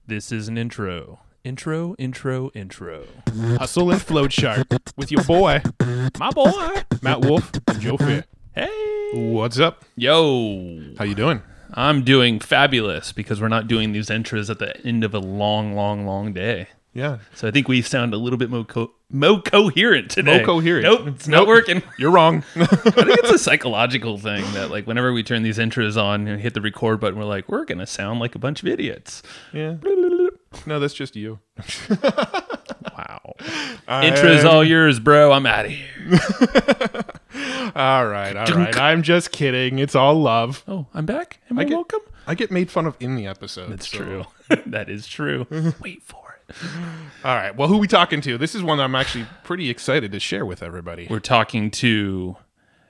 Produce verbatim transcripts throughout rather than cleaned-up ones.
This is an intro. Intro, intro, intro. Hustle and Flow Chart with your boy, My boy. Matt Wolf and Joe Fair. Hey. What's up? Yo. How you doing? I'm doing fabulous because we're not doing these intros at the end of a long, long, long day. Yeah. So I think we sound a little bit more, co- more coherent today. More coherent. Nope, it's Nope. not working. You're wrong. I think it's a psychological thing that, like, whenever we turn these intros on and hit the record button, we're like, we're going to sound like a bunch of idiots. Yeah. No, that's just you. Wow. I Intros am- all yours, bro. I'm out of here. All right, all right. I'm just kidding. It's all love. Oh, I'm back? Am I, I get- welcome? I get made fun of in the episode. That's so- true. That is true. Wait for it. All right. Well, who are we talking to? This is one that I'm actually pretty excited to share with everybody. We're talking to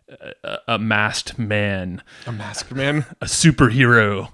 a, a masked man, A masked man. a superhero,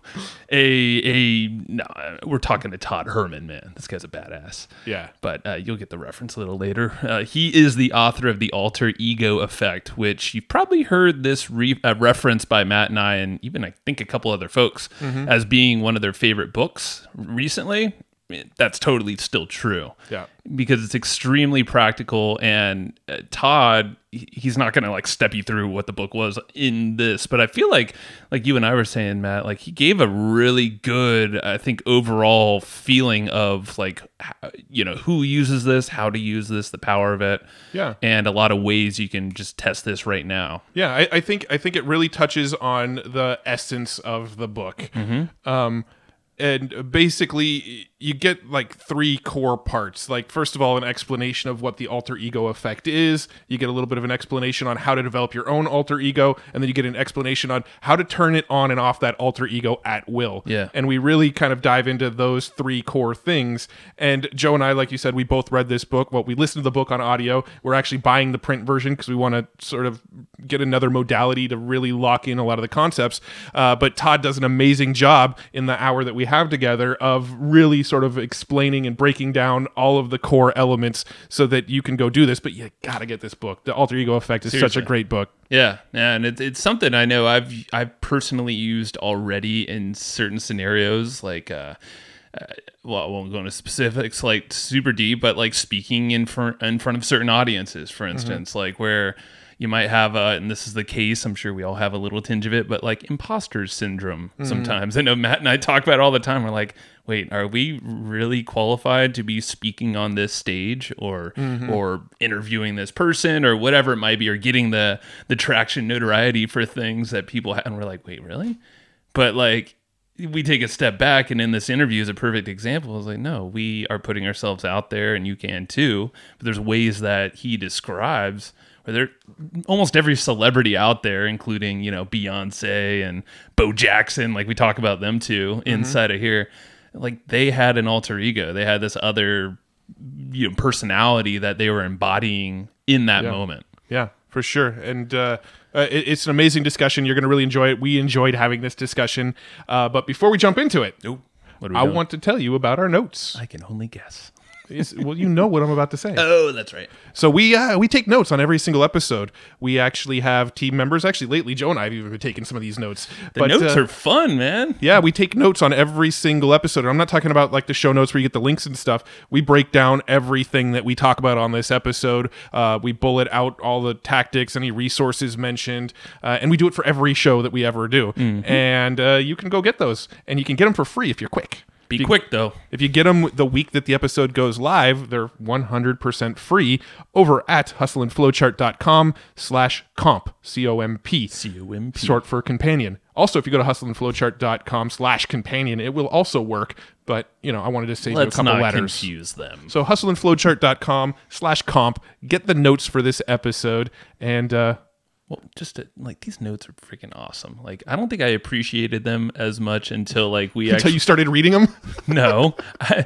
a a. No, we're talking to Todd Herman, man. This guy's a badass. Yeah. But uh, you'll get the reference a little later. Uh, he is the author of The Alter Ego Effect, which you've probably heard this re- uh, reference by Matt and I, and even I think a couple other folks, Mm-hmm. as being one of their favorite books recently. That's totally still true. Yeah. Because it's extremely practical, and uh, Todd, he- he's not going to like step you through what the book was in this, but I feel like, like you and I were saying, Matt, like he gave a really good, I think, overall feeling of like, how, you know, who uses this, how to use this, the power of it, Yeah. and a lot of ways you can just test this right now. Yeah, I, I think I think it really touches on the essence of the book. Um, and basically, you get like three core parts. Like, first of all, an explanation of what the alter ego effect is. You get a little bit of an explanation on how to develop your own alter ego, and then you get an explanation on how to turn it on and off that alter ego at will. Yeah. And we really kind of dive into those three core things. And Joe and I, like you said, we both read this book. Well, we listened to the book on audio. We're actually buying the print version because we want to sort of get another modality to really lock in a lot of the concepts. Uh, but Todd does an amazing job in the hour that we have together of really sort of explaining and breaking down all of the core elements so that you can go do this. But you got to get this book. The Alter Ego Effect is such Seriously. a great book. Yeah, yeah, and it's it's something I know I've I've personally used already in certain scenarios, like uh, uh, well, I won't go into specifics like super deep, but like speaking in front in front of certain audiences, for instance, like where you might have a, and this is the case, I'm sure we all have a little tinge of it, but like imposter syndrome sometimes. I know Matt and I talk about it all the time. We're like, wait, are we really qualified to be speaking on this stage or or interviewing this person or whatever it might be, or getting the the traction notoriety for things that people have? And we're like, wait, really? But like, we take a step back, and in this interview is a perfect example. It's like, no, we are putting ourselves out there, and you can too. But there's ways that he describes where there, almost every celebrity out there, including, you know, Beyonce and Bo Jackson, like we talk about them too, inside of here, like they had an alter ego. They had this other, you know, personality that they were embodying in that Yeah. moment. Yeah, for sure. And uh, uh, it, it's an amazing discussion. You're going to really enjoy it. We enjoyed having this discussion. Uh, but before we jump into it, Nope. What are we I doing? want to tell you about our notes. I can only guess. It's- well, you know what I'm about to say. Oh, that's right. So we uh, we take notes on every single episode. We actually have team members. Actually, lately, Joe and I have even been taking some of these notes. The notes are fun, man. Yeah, we take notes on every single episode. And I'm not talking about like the show notes where you get the links and stuff. We break down everything that we talk about on this episode. Uh, we bullet out all the tactics, any resources mentioned, uh, and we do it for every show that we ever do. And uh, you can go get those, and you can get them for free if you're quick. Be quick, though. If you get them the week that the episode goes live, they're one hundred percent free over at hustleandflowchart.com slash comp, C O M P. C O M P. Short for companion. Also, if you go to hustleandflowchart.com slash companion, it will also work. But, you know, I wanted to save Let's you a couple not letters. confuse them. So hustleandflowchart.com slash comp. Get the notes for this episode. And, uh, Well, just to, like, these notes are freaking awesome. Like, I don't think I appreciated them as much until like we until actually you started reading them. no, I,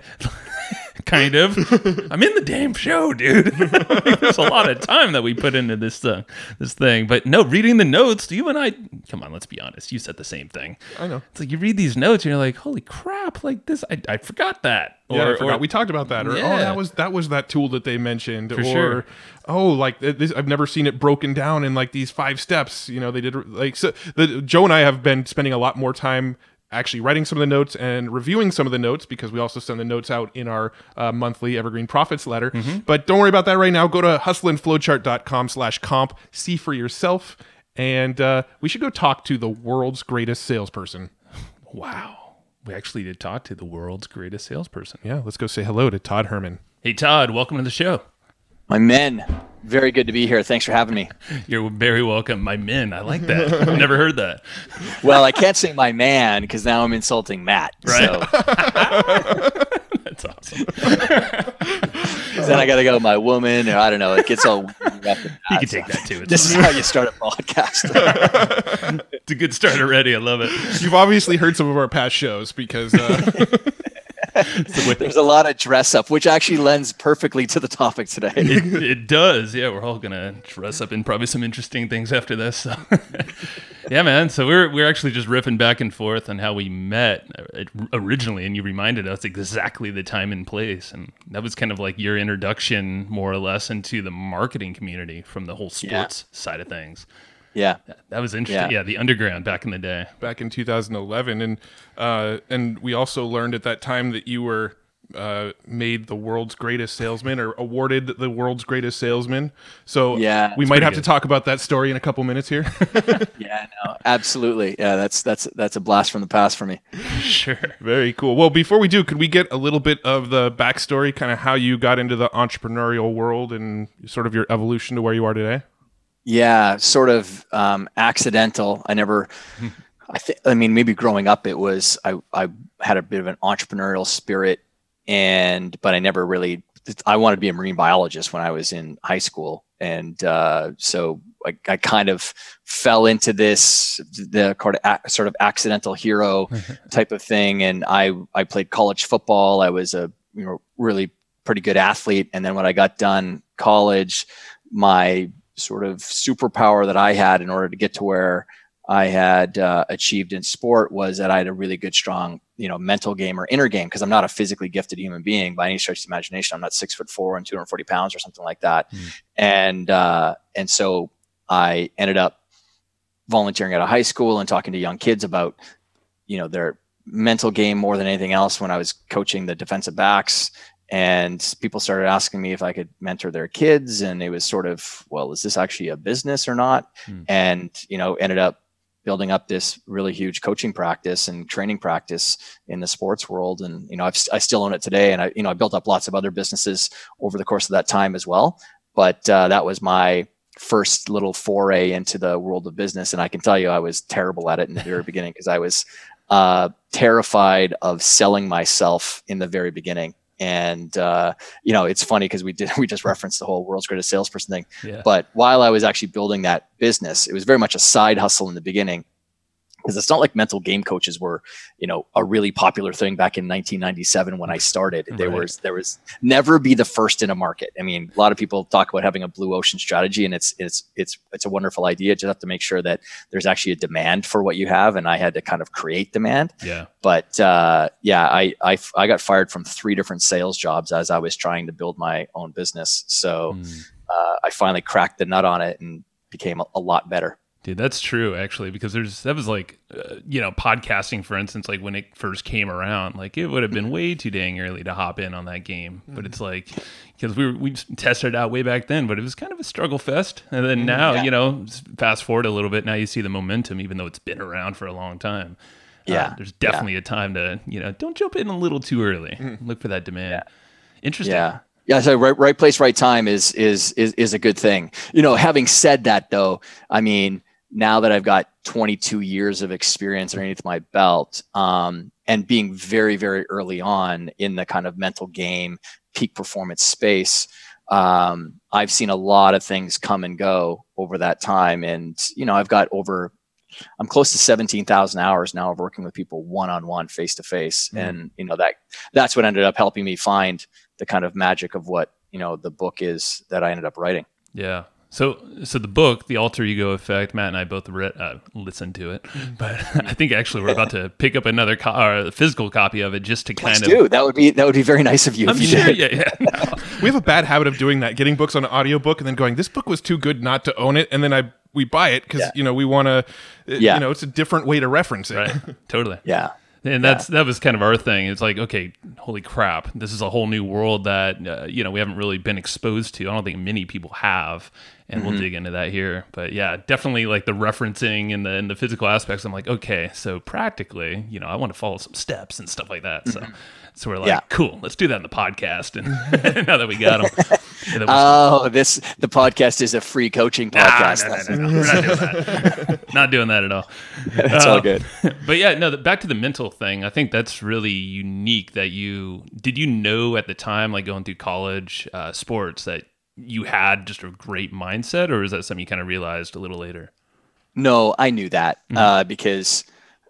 kind of. I'm in the damn show, dude. Like, there's a lot of time that we put into this uh, this thing. But no, reading the notes, you and I, come on, let's be honest. You said the same thing. I know. It's like you read these notes and you're like, holy crap! Like this, I, I forgot that. Yeah, Or, I forgot. or- we talked about that. Or, Yeah. oh, that was that was that tool that they mentioned. For or, sure. oh, like this, I've never seen it broken down in like these five steps. You know, they did like so. The, Joe and I have been spending a lot more time actually writing some of the notes and reviewing some of the notes, because we also send the notes out in our uh, monthly Evergreen Profits letter. Mm-hmm. But don't worry about that right now. Go to hustleandflowchart.com slash comp. See for yourself. And uh, we should go talk to the world's greatest salesperson. Wow. We actually did talk to the world's greatest salesperson. Yeah, let's go say hello to Todd Herman. Hey, Todd, welcome to the show. My men, very good to be here. Thanks for having me. You're very welcome. My men, I like that. I've never heard that. Well, I can't say my man because now I'm insulting Matt. Right. So. That's awesome. Then I got to go my woman, or I don't know. It gets all rough and bad, You can take that too. It's This is how you start a podcast. It's a good start already. I love it. You've obviously heard some of our past shows because... Uh... There's a lot of dress up, which actually lends perfectly to the topic today. It, it does. Yeah, we're all gonna dress up in probably some interesting things after this. So. Yeah, man. So we're we're actually just riffing back and forth on how we met originally, and you reminded us exactly the time and place, and that was kind of like your introduction, more or less, into the marketing community from the whole sports yeah. side of things. Yeah, that was interesting. Yeah. yeah, the underground back in the day, back in two thousand eleven, and uh, and we also learned at that time that you were uh, made the world's greatest salesman, or awarded the world's greatest salesman. So yeah, we might have good. to talk about that story in a couple minutes here. Yeah, no, absolutely. Yeah, that's that's that's a blast from the past for me. Sure, very cool. Well, before we do, could we get a little bit of the backstory, kind of how you got into the entrepreneurial world and sort of your evolution to where you are today? Yeah, sort of um, accidental. I never, I think, I mean, maybe growing up, it was, I, I had a bit of an entrepreneurial spirit, and, but I never really, I wanted to be a marine biologist when I was in high school. And uh, so I, I kind of fell into this, the sort of accidental hero type of thing. And I, I played college football. I was a, you know, really pretty good athlete. And then when I got done college, my sort of superpower that I had in order to get to where I had uh, achieved in sport was that I had a really good, strong, you know, mental game or inner game, because I'm not a physically gifted human being by any stretch of the imagination. I'm not six foot four and two hundred forty pounds or something like that. Mm. And, uh, and so I ended up volunteering at a high school and talking to young kids about, you know, their mental game more than anything else when I was coaching the defensive backs. And people started asking me if I could mentor their kids, and it was sort of, well, is this actually a business or not? Hmm. And, you know, ended up building up this really huge coaching practice and training practice in the sports world. And, you know, I've, I still own it today. And I, you know, I built up lots of other businesses over the course of that time as well. But uh, that was my first little foray into the world of business. And I can tell you, I was terrible at it in the very beginning, because I was uh, terrified of selling myself in the very beginning. And, uh, you know, it's funny because we did, we just referenced the whole world's greatest salesperson thing. Yeah. But while I was actually building that business, it was very much a side hustle in the beginning, because it's not like mental game coaches were, you know, a really popular thing back in nineteen ninety-seven when I started. There right. was, there was never be the first in a market. I mean, a lot of people talk about having a blue ocean strategy, and it's, it's, it's, it's a wonderful idea. Just have to make sure that there's actually a demand for what you have. And I had to kind of create demand. Yeah. But, uh, yeah, I, I, I got fired from three different sales jobs as I was trying to build my own business. So, mm. uh, I finally cracked the nut on it and became a, a lot better. Dude, that's true, actually, because there's that was like, uh, you know, podcasting, for instance, like when it first came around, like it would have been way too dang early to hop in on that game. But it's like, because we were, we tested it out way back then, but it was kind of a struggle fest. And then now, yeah. you know, fast forward a little bit, now you see the momentum, even though it's been around for a long time. Yeah. Uh, there's definitely yeah. a time to, you know, don't jump in a little too early. Mm-hmm. Look for that demand. Yeah. Interesting. Yeah. Yeah, so right, right place, right time is is is is a good thing. You know, having said that, though, I mean, now that I've got twenty-two years of experience underneath my belt, um, and being very, very early on in the kind of mental game, peak performance space, um, I've seen a lot of things come and go over that time. And, you know, I've got over, I'm close to seventeen thousand hours now of working with people one-on-one, face-to-face. Mm. And, you know, that that's what ended up helping me find the kind of magic of what, you know, the book is that I ended up writing. Yeah. So, so the book, The Alter Ego Effect, Matt and I both read, uh, listened to it, but I think actually we're about to pick up another co- or a physical copy of it just to kind Let's of do. That would be that would be very nice of you. I'm if you sure. did. Yeah, yeah. No. We have a bad habit of doing that, getting books on an audiobook and then going, this book was too good not to own it. And then I we buy it because Yeah. you know we want to. Yeah. You know, it's a different way to reference it. Right. Totally. Yeah. And that's that was kind of our thing. It's like, okay, holy crap, this is a whole new world that uh, you know we haven't really been exposed to. I don't think many people have, and Mm-hmm. we'll dig into that here. But yeah, definitely like the referencing and the and the physical aspects. I'm like, okay, so practically, you know, I want to follow some steps and stuff like that. So, so we're like, Yeah. cool, let's do that in the podcast. And now that we got them, and then we- Oh, this the podcast is a free coaching Nah, podcast. no, no, no, no, we're not doing that. Not doing that at all. It's Uh, all good. But yeah, no, the, back to the mental thing. I think that's really unique that you did you know at the time, like going through college uh, sports, that you had just a great mindset, or is that something you kind of realized a little later? No, I knew that Mhm. uh, because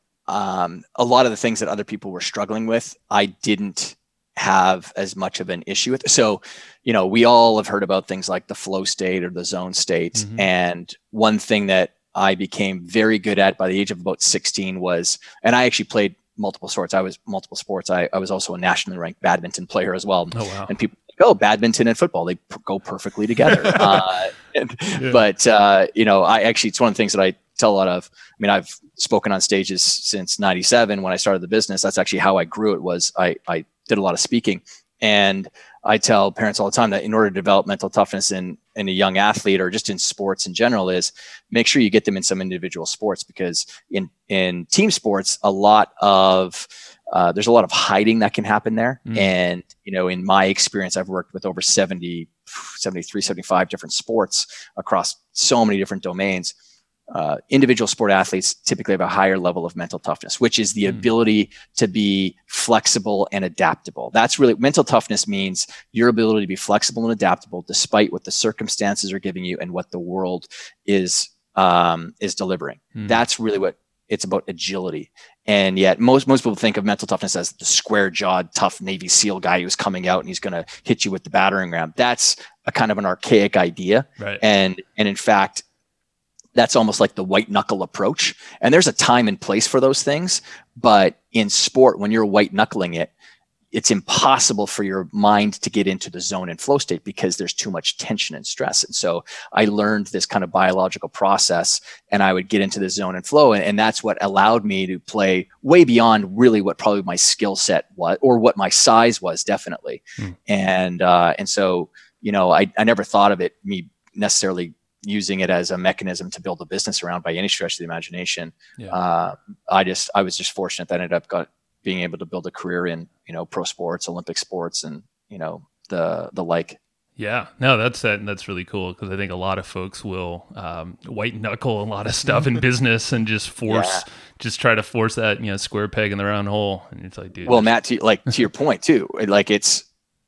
um, a lot of the things that other people were struggling with, I didn't have as much of an issue with. So, you know, we all have heard about things like the flow state or the zone state. Mhm. And one thing that I became very good at by the age of about sixteen was, and I actually played multiple sports. I was multiple sports. I, I was also a nationally ranked badminton player as well. Oh wow! And people go, oh, badminton and football, they p- go perfectly together. uh, and, Yeah. But, uh, you know, I actually, it's one of the things that I tell a lot of, I mean, I've spoken on stages since ninety-seven when I started the business. That's actually how I grew it was I, I did a lot of speaking. And I tell parents all the time that in order to develop mental toughness in, in a young athlete or just in sports in general is make sure you get them in some individual sports, because in, in team sports, a lot of, uh, there's a lot of hiding that can happen there. Mm. And, you know, in my experience, I've worked with over seventy, seventy-three, seventy-five different sports across so many different domains. Uh, individual sport athletes typically have a higher level of mental toughness, which is the Mm. ability to be flexible and adaptable. That's really mental toughness means your ability to be flexible and adaptable despite what the circumstances are giving you and what the world is um, is delivering. Mm. That's really what it's about, agility. And yet most most people think of mental toughness as the square jawed, tough Navy SEAL guy who's coming out and he's going to hit you with the battering ram. That's a kind of an archaic idea. Right. And and in fact, that's almost like the white knuckle approach. And there's a time and place for those things. But in sport, when you're white knuckling it, it's impossible for your mind to get into the zone and flow state because there's too much tension and stress. And so I learned this kind of biological process, and I would get into the zone and flow. And, and that's what allowed me to play way beyond really what probably my skill set was or what my size was, definitely. Hmm. And, uh, and so, you know, I, I never thought of it, me necessarily using it as a mechanism to build a business around by any stretch of the imagination. Yeah. Uh, I just, I was just fortunate that I ended up got, being able to build a career in, you know, pro sports, Olympic sports, and, you know, the, the like. Yeah, no, that's that. That's really cool because I think a lot of folks will um, white knuckle a lot of stuff in business and just force, Yeah. just try to force that, you know, square peg in the round hole. And it's like, dude. Well, Matt, to, like to your point too, like it's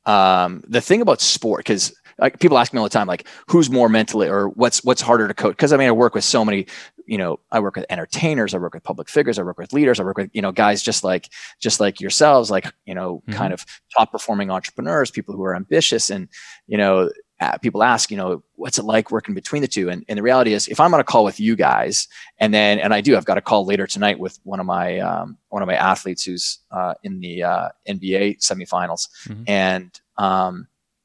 um, the thing about sport, because like people ask me all the time, like who's more mentally or what's what's harder to coach? Because I mean, I work with so many, you know, I work with entertainers, I work with public figures, I work with leaders, I work with, you know, guys just like just like yourselves, like, you know, Mhm. kind of top performing entrepreneurs, people who are ambitious, and you know, uh, people ask, you know, what's it like working between the two? And, and the reality is, if I'm on a call with you guys, and then and I do, I've got a call later tonight with one of my um, one of my athletes who's uh, in the uh, N B A semifinals, Mhm. and um,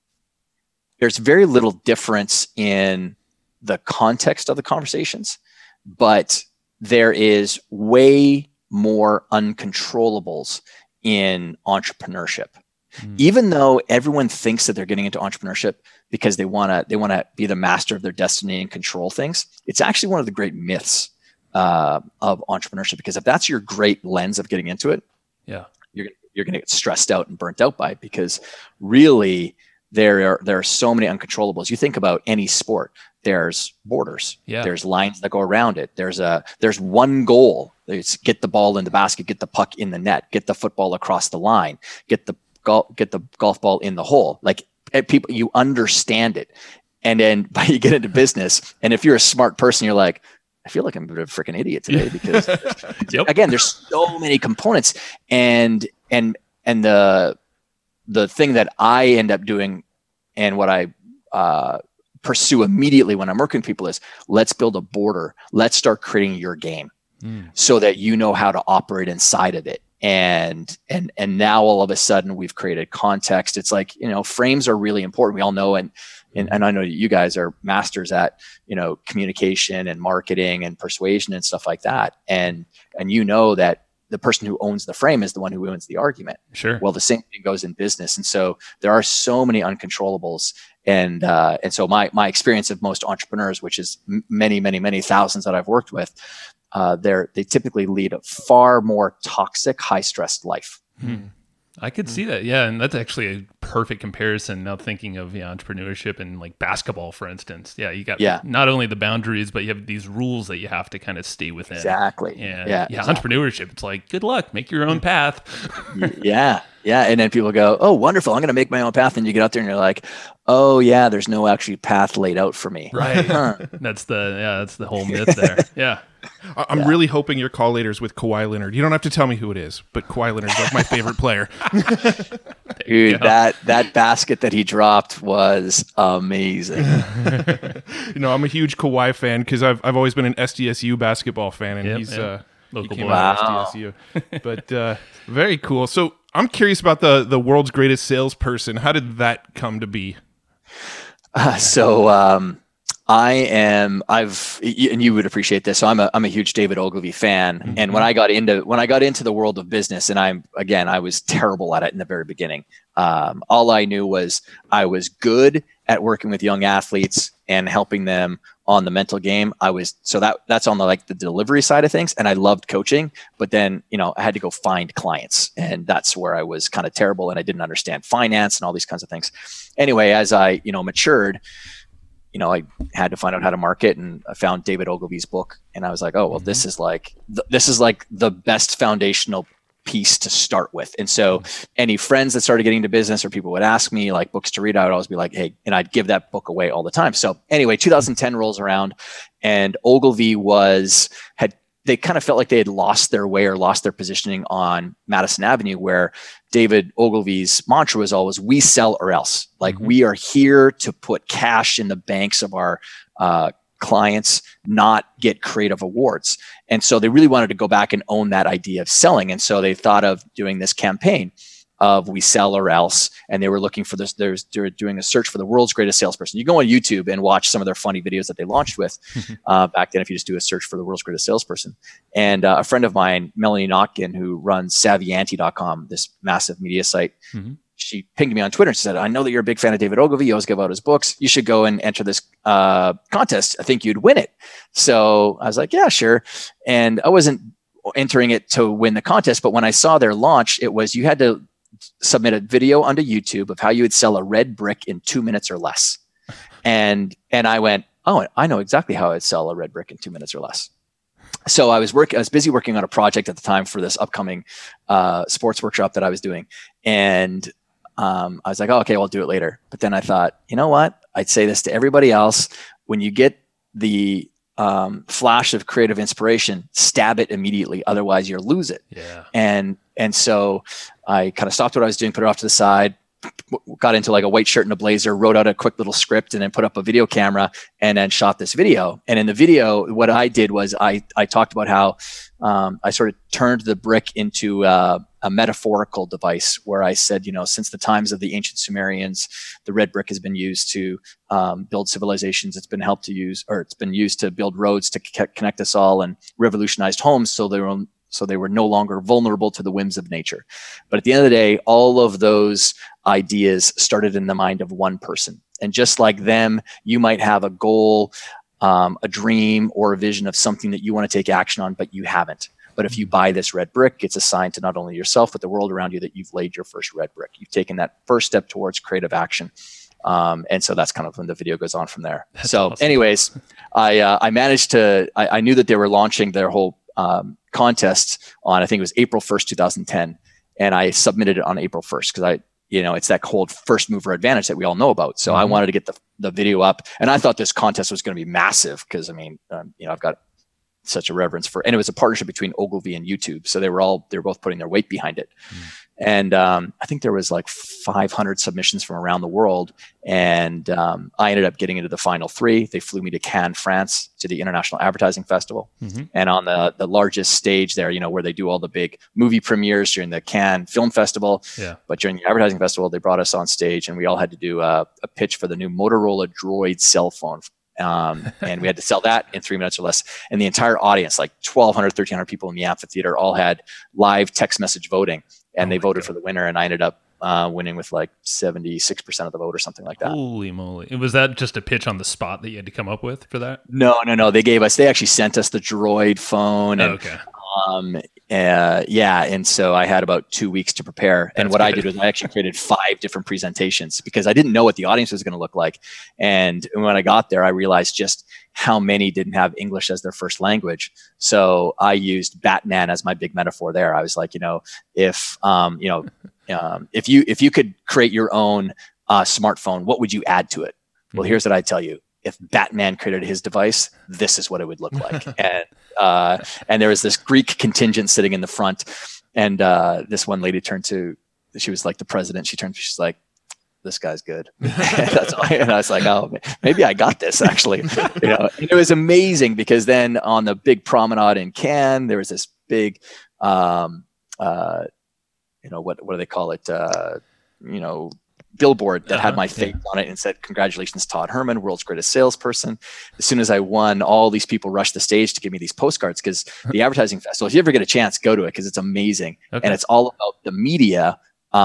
there's very little difference in the context of the conversations, but there is way more uncontrollables in entrepreneurship. Mm. Even though everyone thinks that they're getting into entrepreneurship because they want to they want to be the master of their destiny and control things, it's actually one of the great myths uh, of entrepreneurship. Because if that's your great lens of getting into it, Yeah. you're you're going to get stressed out and burnt out by it, because really there are there are so many uncontrollables. You think about any sport, there's borders, Yeah. there's lines that go around it. There's a there's one goal. It's get the ball in the basket, get the puck in the net, get the football across the line, get the golf get the golf ball in the hole. Like eh, people, you understand it, and then you get into business. And if you're a smart person, you're like, I feel like I'm a bit of a freaking idiot today because Yep. again, there's so many components, and and and the the thing that I end up doing, and what I uh, pursue immediately when I'm working with people is, let's build a border. Let's start creating your game Mm. so that you know how to operate inside of it. And and and now all of a sudden we've created context. It's like, you know, frames are really important. We all know, and and, and I know you guys are masters at, you know, communication and marketing and persuasion and stuff like that. And and you know that the person who owns the frame is the one who wins the argument. Sure. Well, the same thing goes in business. And so there are so many uncontrollables. And uh, and so my my experience of most entrepreneurs, which is m- many, many, many thousands that I've worked with, uh, they're they typically lead a far more toxic, high stressed life. Hmm. I could see that. Yeah. And that's actually a perfect comparison. Now thinking of yeah, entrepreneurship and like basketball, for instance. Yeah. You got yeah. not only the boundaries, but you have these rules that you have to kind of stay within. Exactly. And yeah. yeah exactly. Entrepreneurship, it's like, good luck, make your own path. yeah. Yeah. And then people go, oh, wonderful, I'm going to make my own path. And you get out there and you're like, oh yeah, there's no actually path laid out for me. Right. Huh. That's the, yeah, that's the whole myth there. Yeah. I'm yeah. really hoping your call later is with Kawhi Leonard. You don't have to tell me who it is, but Kawhi Leonard's like my favorite player. Dude, that that basket that he dropped was amazing. You know, I'm a huge Kawhi fan because I've I've always been an S D S U basketball fan, and yep, he's yep. uh, local he came boy. out Wow. of S D S U. But uh, very cool. So I'm curious about the the world's greatest salesperson. How did that come to be? Uh, so um, I am. I've and you would appreciate this. So I'm a I'm a huge David Ogilvy fan. Mm-hmm. And when I got into when I got into the world of business, and I'm again I was terrible at it in the very beginning. Um, all I knew was I was good at working with young athletes and helping them on the mental game. I was so that that's on the like the delivery side of things, and I loved coaching. But then you know I had to go find clients, and that's where I was kind of terrible, and I didn't understand finance and all these kinds of things. Anyway, as I you know matured, you know I had to find out how to market, and I found David Ogilvy's book, and I was like, oh well, mm-hmm. this is like th- this is like the best foundational piece to start with. And so any friends that started getting into business or people would ask me like books to read, I would always be like, hey, and I'd give that book away all the time. So anyway, two thousand ten rolls around, and Ogilvy was, had, they kind of felt like they had lost their way or lost their positioning on Madison Avenue, where David Ogilvy's mantra was always, we sell or else. Like mm-hmm. we are here to put cash in the banks of our, uh, clients, not get creative awards. And so they really wanted to go back and own that idea of selling. And so they thought of doing this campaign of we sell or else. And they were looking for this, there's, they're doing a search for the world's greatest salesperson. You go on YouTube and watch some of their funny videos that they launched with uh, back then, if you just do a search for the world's greatest salesperson. And uh, a friend of mine, Melanie Notkin, who runs savvy ante dot com, this massive media site, mm-hmm. she pinged me on Twitter and she said, I know that you're a big fan of David Ogilvy. You always give out his books. You should go and enter this uh, contest. I think you'd win it. So I was like, yeah, sure. And I wasn't entering it to win the contest, but when I saw their launch, it was, you had to submit a video onto YouTube of how you would sell a red brick in two minutes or less. And, and I went, oh, I know exactly how I'd sell a red brick in two minutes or less. So I was working, I was busy working on a project at the time for this upcoming uh, sports workshop that I was doing. And um, I was like, oh, okay, I'll do it later. But then I thought, you know what? I'd say this to everybody else. When you get the um, flash of creative inspiration, stab it immediately. Otherwise you'll lose it. Yeah. And, and so I kind of stopped what I was doing, put it off to the side, got into like a white shirt and a blazer, wrote out a quick little script, and then put up a video camera and then shot this video. And in the video, what I did was I, I talked about how um, I sort of turned the brick into uh, a metaphorical device, where I said, you know, since the times of the ancient Sumerians, the red brick has been used to um, build civilizations. It's been helped to use, or it's been used to build roads to c- connect us all, and revolutionized homes. So they were So they were no longer vulnerable to the whims of nature. But at the end of the day, all of those ideas started in the mind of one person. And just like them, you might have a goal, um, a dream, or a vision of something that you want to take action on, but you haven't. But if you buy this red brick, it's a sign to not only yourself, but the world around you that you've laid your first red brick. You've taken that first step towards creative action. Um, and so that's kind of when the video goes on from there. That's so awesome. anyways, I, uh, I managed to, I, I knew that they were launching their whole um, contest on, I think it was April first, two thousand ten. And I submitted it on April first because I, you know, it's that whole first mover advantage that we all know about. So mm-hmm. I wanted to get the, the video up, and I thought this contest was going to be massive because, I mean, um, you know, I've got such a reverence for, and it was a partnership between Ogilvy and YouTube. So they were all, they were both putting their weight behind it. Mm. And um, I think there was like five hundred submissions from around the world. And um, I ended up getting into the final three. They flew me to Cannes, France, to the International Advertising Festival. Mm-hmm. And on the, the largest stage there, you know, where they do all the big movie premieres during the Cannes Film Festival. Yeah. But during the Advertising Festival, they brought us on stage and we all had to do a, a pitch for the new Motorola Droid cell phone. Um, and we had to sell that in three minutes or less. And the entire audience, like twelve hundred, thirteen hundred people in the amphitheater, all had live text message voting. And oh they voted God. for the winner. And I ended up uh, winning with like seventy-six percent of the vote or something like that. Holy moly. Was that just a pitch on the spot that you had to come up with for that? No, no, no. They gave us, they actually sent us the Droid phone. And, oh, okay. Um, uh, yeah. And so I had about two weeks to prepare. And That's what good. I did was I actually created five different presentations because I didn't know what the audience was going to look like. And when I got there, I realized just how many didn't have English as their first language. So I used Batman as my big metaphor there. I was like, you know, if, um, you know, um, if you, if you could create your own, uh, smartphone, what would you add to it? Well, mm-hmm. here's what I tell you. If Batman created his device, this is what it would look like. and uh, and there was this Greek contingent sitting in the front, and uh, this one lady turned to, she was like the president. She turned, she's like, "This guy's good." and, that's all, and I was like, "Oh, maybe I got this actually." you know, and it was amazing because then on the big promenade in Cannes, there was this big, um, uh, you know, what what do they call it? Uh, you know. billboard that uh-huh, had my face yeah. on it and said, "Congratulations, Todd Herman, world's greatest salesperson." As soon as I won, all these people rushed the stage to give me these postcards because the advertising festival, if you ever get a chance, go to it because it's amazing. Okay. And it's all about the media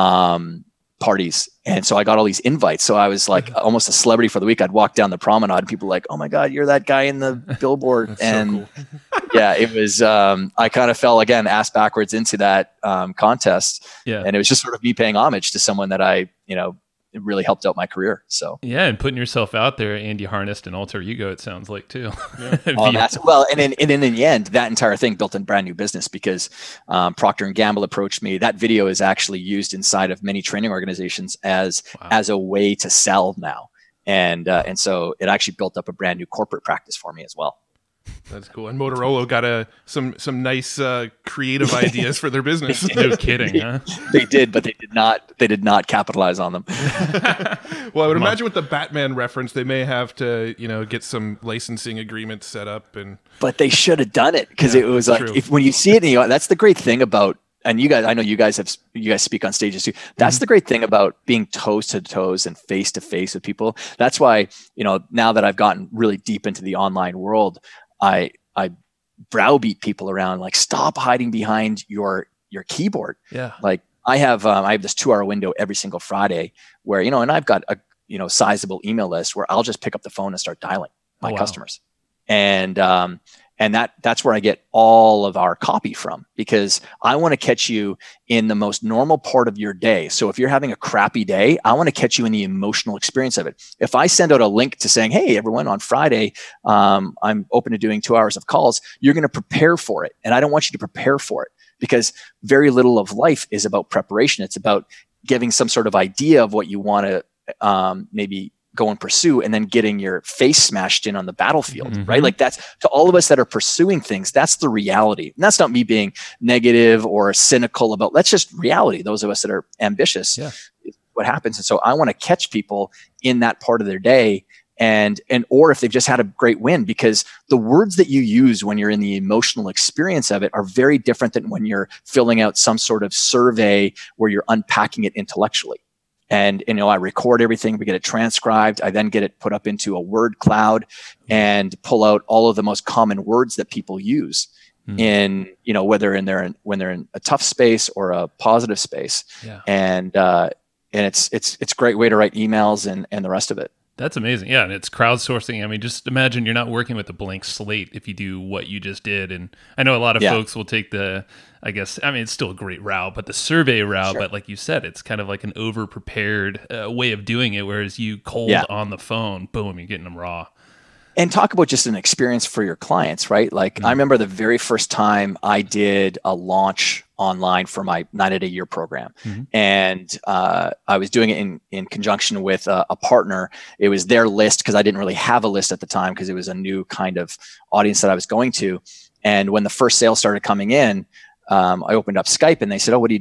um, parties. And so I got all these invites. So I was like almost a celebrity for the week. I'd walk down the promenade and people were like, "Oh my God, you're that guy in the billboard." and so cool. yeah, it was, um, I kind of fell again, ass backwards into that um, contest. Yeah. And it was just sort of me paying homage to someone that I, you know, it really helped out my career. So yeah, and putting yourself out there, Andy harnessed an alter ego, it sounds like too. Yeah. oh, that's, well, and in, and in the end, that entire thing built a brand new business because um, Procter and Gamble approached me. That video is actually used inside of many training organizations as wow. as a way to sell now, and uh, and so it actually built up a brand new corporate practice for me as well. That's cool. And Motorola got a some some nice uh, creative ideas for their business. No kidding, huh? They did, but they did not. They did not capitalize on them. Well, I would imagine with the Batman reference, they may have to, you know, get some licensing agreements set up. And but they should have done it because yeah, it was like if, when you see it, you know, that's the great thing about. And you guys, I know you guys have, you guys speak on stages too. That's mm-hmm. the great thing about being toes to toes and face to face with people. That's why, you know, now that I've gotten really deep into the online world, I, I browbeat people around like, stop hiding behind your, your keyboard. Yeah. Like I have, um, I have this two hour window every single Friday where, you know, and I've got a, you know, sizable email list where I'll just pick up the phone and start dialing my oh, wow. customers. And, um, And that that's where I get all of our copy from because I want to catch you in the most normal part of your day. So if you're having a crappy day, I want to catch you in the emotional experience of it. If I send out a link to saying, "Hey, everyone, on Friday, um, I'm open to doing two hours of calls," you're going to prepare for it. And I don't want you to prepare for it because very little of life is about preparation. It's about giving some sort of idea of what you want to um, maybe go and pursue and then getting your face smashed in on the battlefield, mm-hmm. right? Like that's to all of us that are pursuing things, that's the reality. And that's not me being negative or cynical about, that's just reality. Those of us that are ambitious, yeah. what happens. And so I want to catch people in that part of their day and, and, or if they've just had a great win, because the words that you use when you're in the emotional experience of it are very different than when you're filling out some sort of survey where you're unpacking it intellectually. And, you know, I record everything, we get it transcribed. I then get it put up into a word cloud and pull out all of the most common words that people use mm. in, you know, whether in their, when they're in a tough space or a positive space. Yeah. And, uh, and it's, it's, it's a great way to write emails and, and the rest of it. That's amazing. Yeah. And it's crowdsourcing. I mean, just imagine you're not working with a blank slate if you do what you just did. And I know a lot of yeah. folks will take the, I guess, I mean, it's still a great route, but the survey route, sure. but like you said, it's kind of like an over prepared uh, way of doing it. Whereas you cold yeah. on the phone, boom, you're getting them raw. And talk about just an experience for your clients, right? Like mm-hmm. I remember the very first time I did a launch online for my nine a day year program. Mm-hmm. And uh, I was doing it in, in conjunction with a, a partner. It was their list because I didn't really have a list at the time because it was a new kind of audience that I was going to. And when the first sale started coming in, um, I opened up Skype and they said, "Oh, what are you doing?"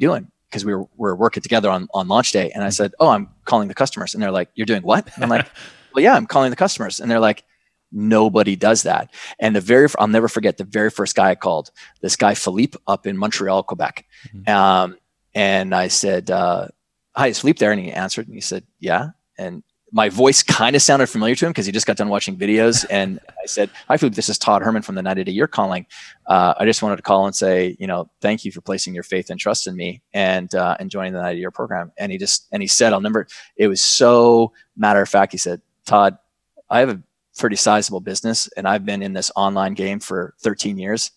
because we were, we were working together on, on launch day. And I said, oh, I'm calling the customers. And they're like, you're doing what? And I'm like, well, yeah, I'm calling the customers. And they're like, nobody does that. And the very, I'll never forget the very first guy I called, this guy, Philippe, up in Montreal, Quebec. Mm-hmm. Um, and I said, uh, hi, is Philippe there? And he answered and he said, yeah. And my voice kind of sounded familiar to him because he just got done watching videos. And I said, hi, Philippe, this is Todd Herman from the ninety day year calling. Uh, I just wanted to call and say, you know, thank you for placing your faith and trust in me and, uh, and joining the ninety day year program. And he just, and he said, I'll never, it was so matter of fact. He said, Todd, I have a pretty sizable business and I've been in this online game for thirteen years.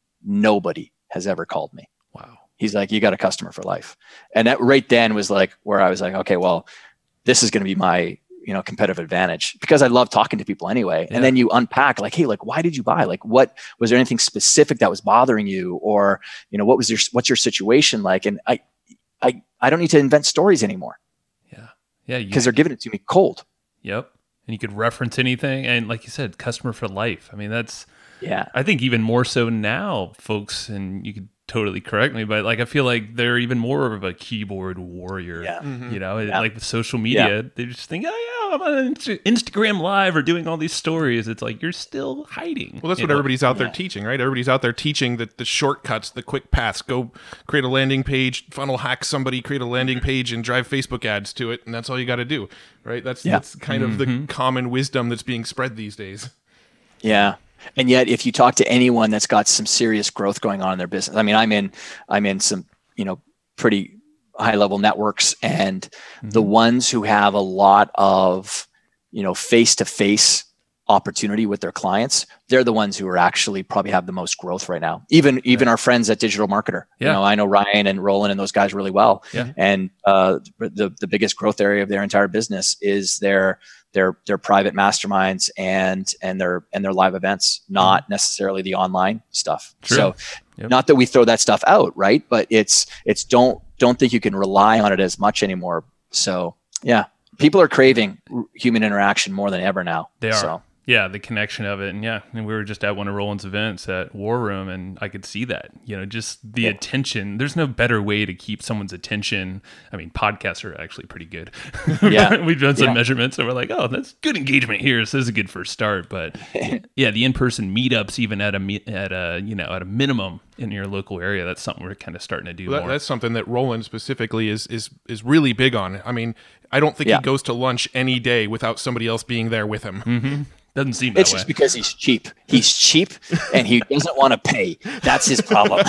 Nobody has ever called me. Wow. He's like, you got a customer for life. And that right then was like where I was like, okay, well, this is going to be my, you know, competitive advantage because I love talking to people anyway. Yeah. And then you unpack like, hey, like, why did you buy? Like, what was there anything specific that was bothering you? Or, you know, what was your, what's your situation like? And I, I, I don't need to invent stories anymore. Yeah. Yeah. Because they're giving it to me cold. Yep. And you could reference anything. And like you said, customer for life. I mean, that's, yeah, I think even more so now, folks, and you could totally correct me, but like I feel like they're even more of a keyboard warrior. Yeah. Mm-hmm. You know, yeah. like with social media, yeah. they just think, oh yeah, I'm on Instagram Live or doing all these stories. It's like you're still hiding. Well, that's what know? everybody's out there yeah. teaching, right? Everybody's out there teaching the, the shortcuts, the quick paths. Go create a landing page, funnel hack somebody, create a landing page, and drive Facebook ads to it, and that's all you got to do, right? That's yeah. that's kind mm-hmm. of the common wisdom that's being spread these days. Yeah. And yet, if you talk to anyone that's got some serious growth going on in their business, I mean, I'm in, I'm in some, you know, pretty high level networks, and mm-hmm. the ones who have a lot of, you know, face to face opportunity with their clients, they're the ones who are actually probably have the most growth right now. Even even right. our friends at Digital Marketer, yeah. you know, I know Ryan and Roland and those guys really well. Yeah. And uh, the the biggest growth area of their entire business is their their their private masterminds and and their and their live events, not mm-hmm. necessarily the online stuff. True. So, yep. not that we throw that stuff out, right? But it's it's don't don't think you can rely on it as much anymore. So yeah, people are craving human interaction more than ever now. They are. So. Yeah, the connection of it. And yeah, and we were just at one of Roland's events at War Room, and I could see that, you know, just the yeah. attention. There's no better way to keep someone's attention. I mean, podcasts are actually pretty good. Yeah. We've done some yeah. measurements, and we're like, oh, that's good engagement here. So this is a good first start. But yeah, the in-person meetups, even at a, at a, you know, at a minimum in your local area, that's something we're kind of starting to do well, more. That, that's something that Roland specifically is is is really big on. I mean, I don't think yeah. he goes to lunch any day without somebody else being there with him. Mm-hmm. Doesn't seem that it's way. Just because he's cheap. He's cheap and he doesn't want to pay. That's his problem.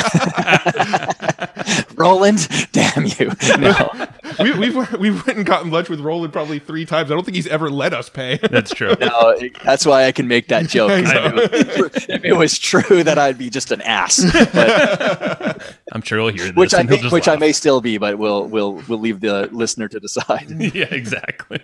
Roland, damn you. No. we, we've we've went and gotten lunch with Roland probably three times. I don't think he's ever let us pay. That's true. No, that's why I can make that joke. If it, was, if it was true, that I'd be just an ass. But, I'm sure he'll hear this. Which I and he'll may, just which laugh. I may still be, but we'll we'll we'll leave the listener to decide. Yeah, exactly.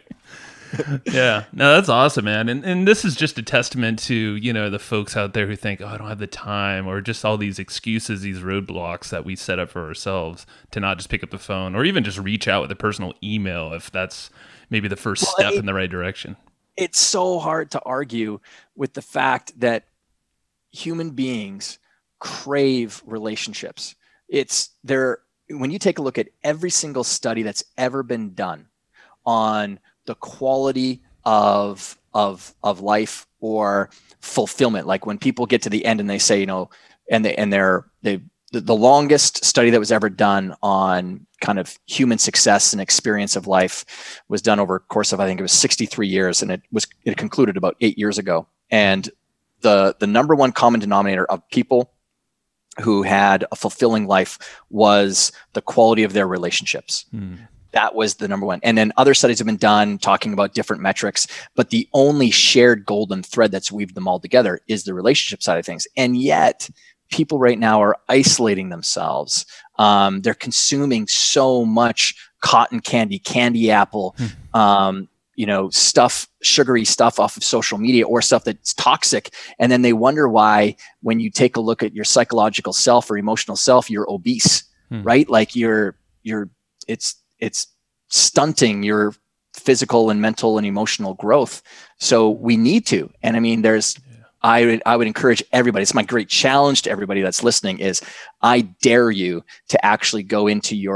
Yeah, no, that's awesome, man. And and this is just a testament to, you know, the folks out there who think, oh, I don't have the time, or just all these excuses, these roadblocks that we set up for ourselves to not just pick up the phone or even just reach out with a personal email if that's maybe the first well, step it, in the right direction. It's so hard to argue with the fact that human beings crave relationships. It's there. When you take a look at every single study that's ever been done on the quality of of of life or fulfillment, like when people get to the end and they say, you know, and they and they're they the, the longest study that was ever done on kind of human success and experience of life was done over a course of, I think it was sixty-three years, and it was it concluded about eight years ago. And the the number one common denominator of people who had a fulfilling life was the quality of their relationships. Hmm. That was the number one. And then other studies have been done talking about different metrics, but the only shared golden thread that's weaved them all together is the relationship side of things. And yet people right now are isolating themselves. Um, they're consuming so much cotton candy, candy apple, hmm. um, you know, stuff, sugary stuff off of social media or stuff that's toxic. And then they wonder why, when you take a look at your psychological self or emotional self, you're obese, hmm. right? Like you're, you're, it's, it's stunting your physical and mental and emotional growth. So we need to, and I mean, there's, yeah. I would, I would encourage everybody. It's my great challenge to everybody that's listening is I dare you to actually go into your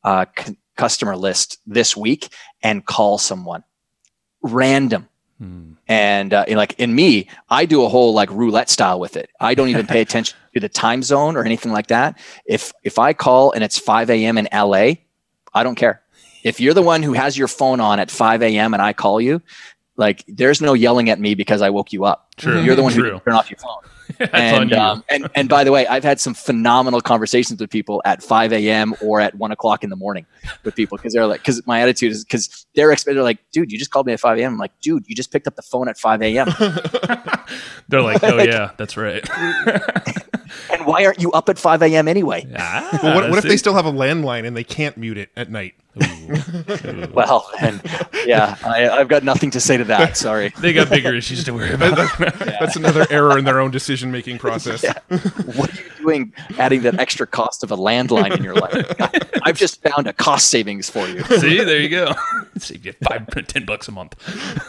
uh, c- customer list this week and call someone random. Hmm. And uh, in like in me, I do a whole like roulette style with it. I don't even pay attention to the time zone or anything like that. If if I call and it's five a.m. in L A, I don't care. If you're the one who has your phone on at five a.m. and I call you, like there's no yelling at me because I woke you up. True. You're the one True. who didn't turn off your phone. That's and, on you. Um, and and by the way, I've had some phenomenal conversations with people at five a.m. or at one o'clock in the morning with people because they're like, because my attitude is because they're expecting, they're like, dude, you just called me at five a.m. I'm like, dude, you just picked up the phone at five a.m. They're like, oh yeah, that's right. And why aren't you up at five a.m. anyway? Ah, well, what, what if they still have a landline and they can't mute it at night? Ooh. Ooh. Well, and yeah, I, I've got nothing to say to that. Sorry. They got bigger issues to worry about. yeah. That's another error in their own decision-making process. Yeah. What are you doing adding that extra cost of a landline in your life? I've just found a cost savings for you. See, there you go. Save you five, ten bucks a month.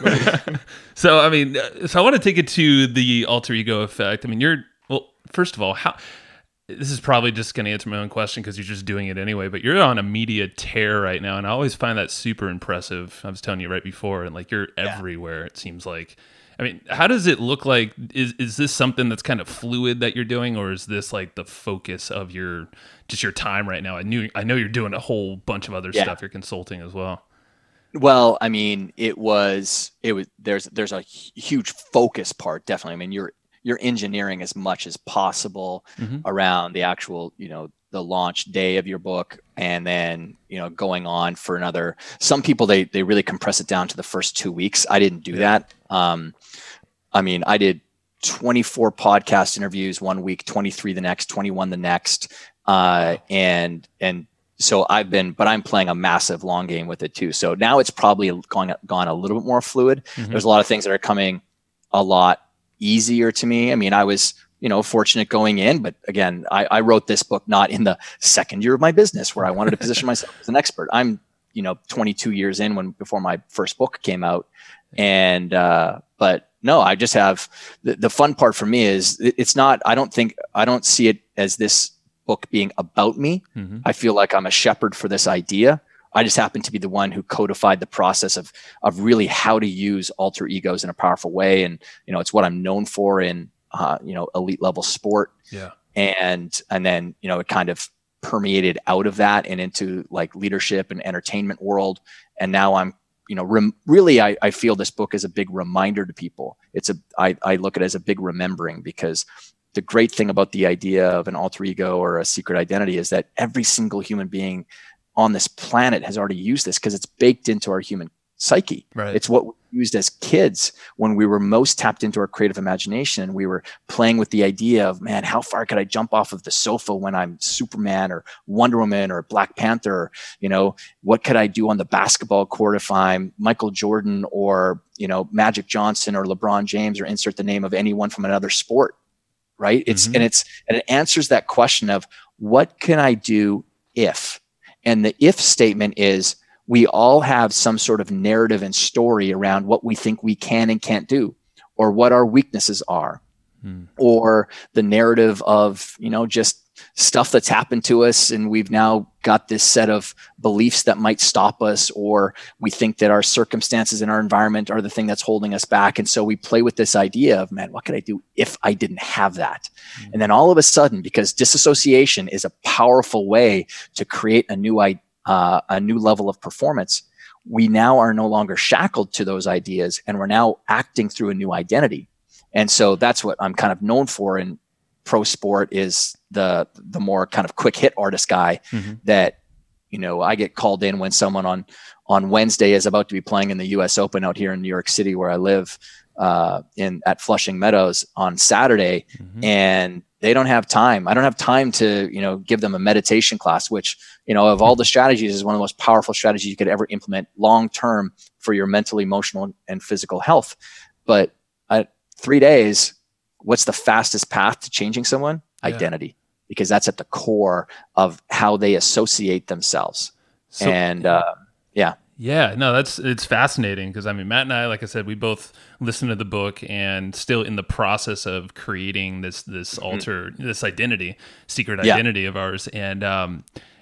So, I mean, so I want to take it to the alter ego effect. I mean, you're, well, first of all, how, this is probably just going to answer my own question because you're just doing it anyway, but you're on a media tear right now. And I always find that super impressive. I was telling you right before, and like you're yeah. everywhere, it seems like. I mean, how does it look like? Is is this something that's kind of fluid that you're doing, or is this like the focus of your just your time right now? I knew I know you're doing a whole bunch of other yeah. stuff. You're consulting as well. Well, I mean, it was it was there's there's a huge focus part, definitely. I mean, you're you're engineering as much as possible mm-hmm. around the actual, you know, the launch day of your book, and then, you know, going on for another. Some people they they really compress it down to the first two weeks. I didn't do yeah. that. Um, I mean, I did twenty-four podcast interviews one week, twenty-three the next, twenty-one the next, uh, and and so I've been, but I'm playing a massive long game with it too. So now it's probably going gone a little bit more fluid. Mm-hmm. There's a lot of things that are coming a lot easier to me. I mean, I was, you know, fortunate going in, but again, I, I wrote this book not in the second year of my business where I wanted to position myself as an expert. I'm, you know, twenty-two years in when before my first book came out, and uh, but no, I just have the, the fun part for me is it, it's not. I don't think I don't see it as this book being about me. Mm-hmm. I feel like I'm a shepherd for this idea. I just happen to be the one who codified the process of of really how to use alter egos in a powerful way, and you know, it's what I'm known for in uh, you know, elite level sport. Yeah, and and then, you know, it kind of permeated out of that and into like leadership and entertainment world, and now I'm, you know, rem- really I, I feel this book is a big reminder to people. It's a I, I look at it as a big remembering, because the great thing about the idea of an alter ego or a secret identity is that every single human being on this planet has already used this, because it's baked into our human psyche. Right. It's what we used as kids when we were most tapped into our creative imagination. We were playing with the idea of, man, how far could I jump off of the sofa when I'm Superman or Wonder Woman or Black Panther? Or, you know, what could I do on the basketball court if I'm Michael Jordan or, you know, Magic Johnson or LeBron James, or insert the name of anyone from another sport, right? It's, mm-hmm. and it's, and it answers that question of what can I do if? And the if statement is, we all have some sort of narrative and story around what we think we can and can't do, or what our weaknesses are, hmm. or the narrative of, you know, just stuff that's happened to us. And we've now got this set of beliefs that might stop us, or we think that our circumstances and our environment are the thing that's holding us back. And so we play with this idea of, man, what could I do if I didn't have that? Hmm. And then all of a sudden, because disassociation is a powerful way to create a new idea, Uh, a new level of performance, we now are no longer shackled to those ideas, and we're now acting through a new identity. And so that's what I'm kind of known for in pro sport, is the the more kind of quick hit artist guy, mm-hmm. that, you know, I get called in when someone on on Wednesday is about to be playing in the U S Open out here in New York City, where I live, uh, in at Flushing Meadows on Saturday, mm-hmm. and they don't have time. I don't have time to, you know, give them a meditation class, which, you know, of all the strategies is one of the most powerful strategies you could ever implement long-term for your mental, emotional, and physical health. But at three days, what's the fastest path to changing someone? Yeah. Identity, because that's at the core of how they associate themselves. So, and uh, yeah. Yeah, no, that's, it's fascinating, because I mean, Matt and I, like I said, we both listened to the book and still in the process of creating this, this mm-hmm. alter, this identity, secret yeah. identity of ours. And, um,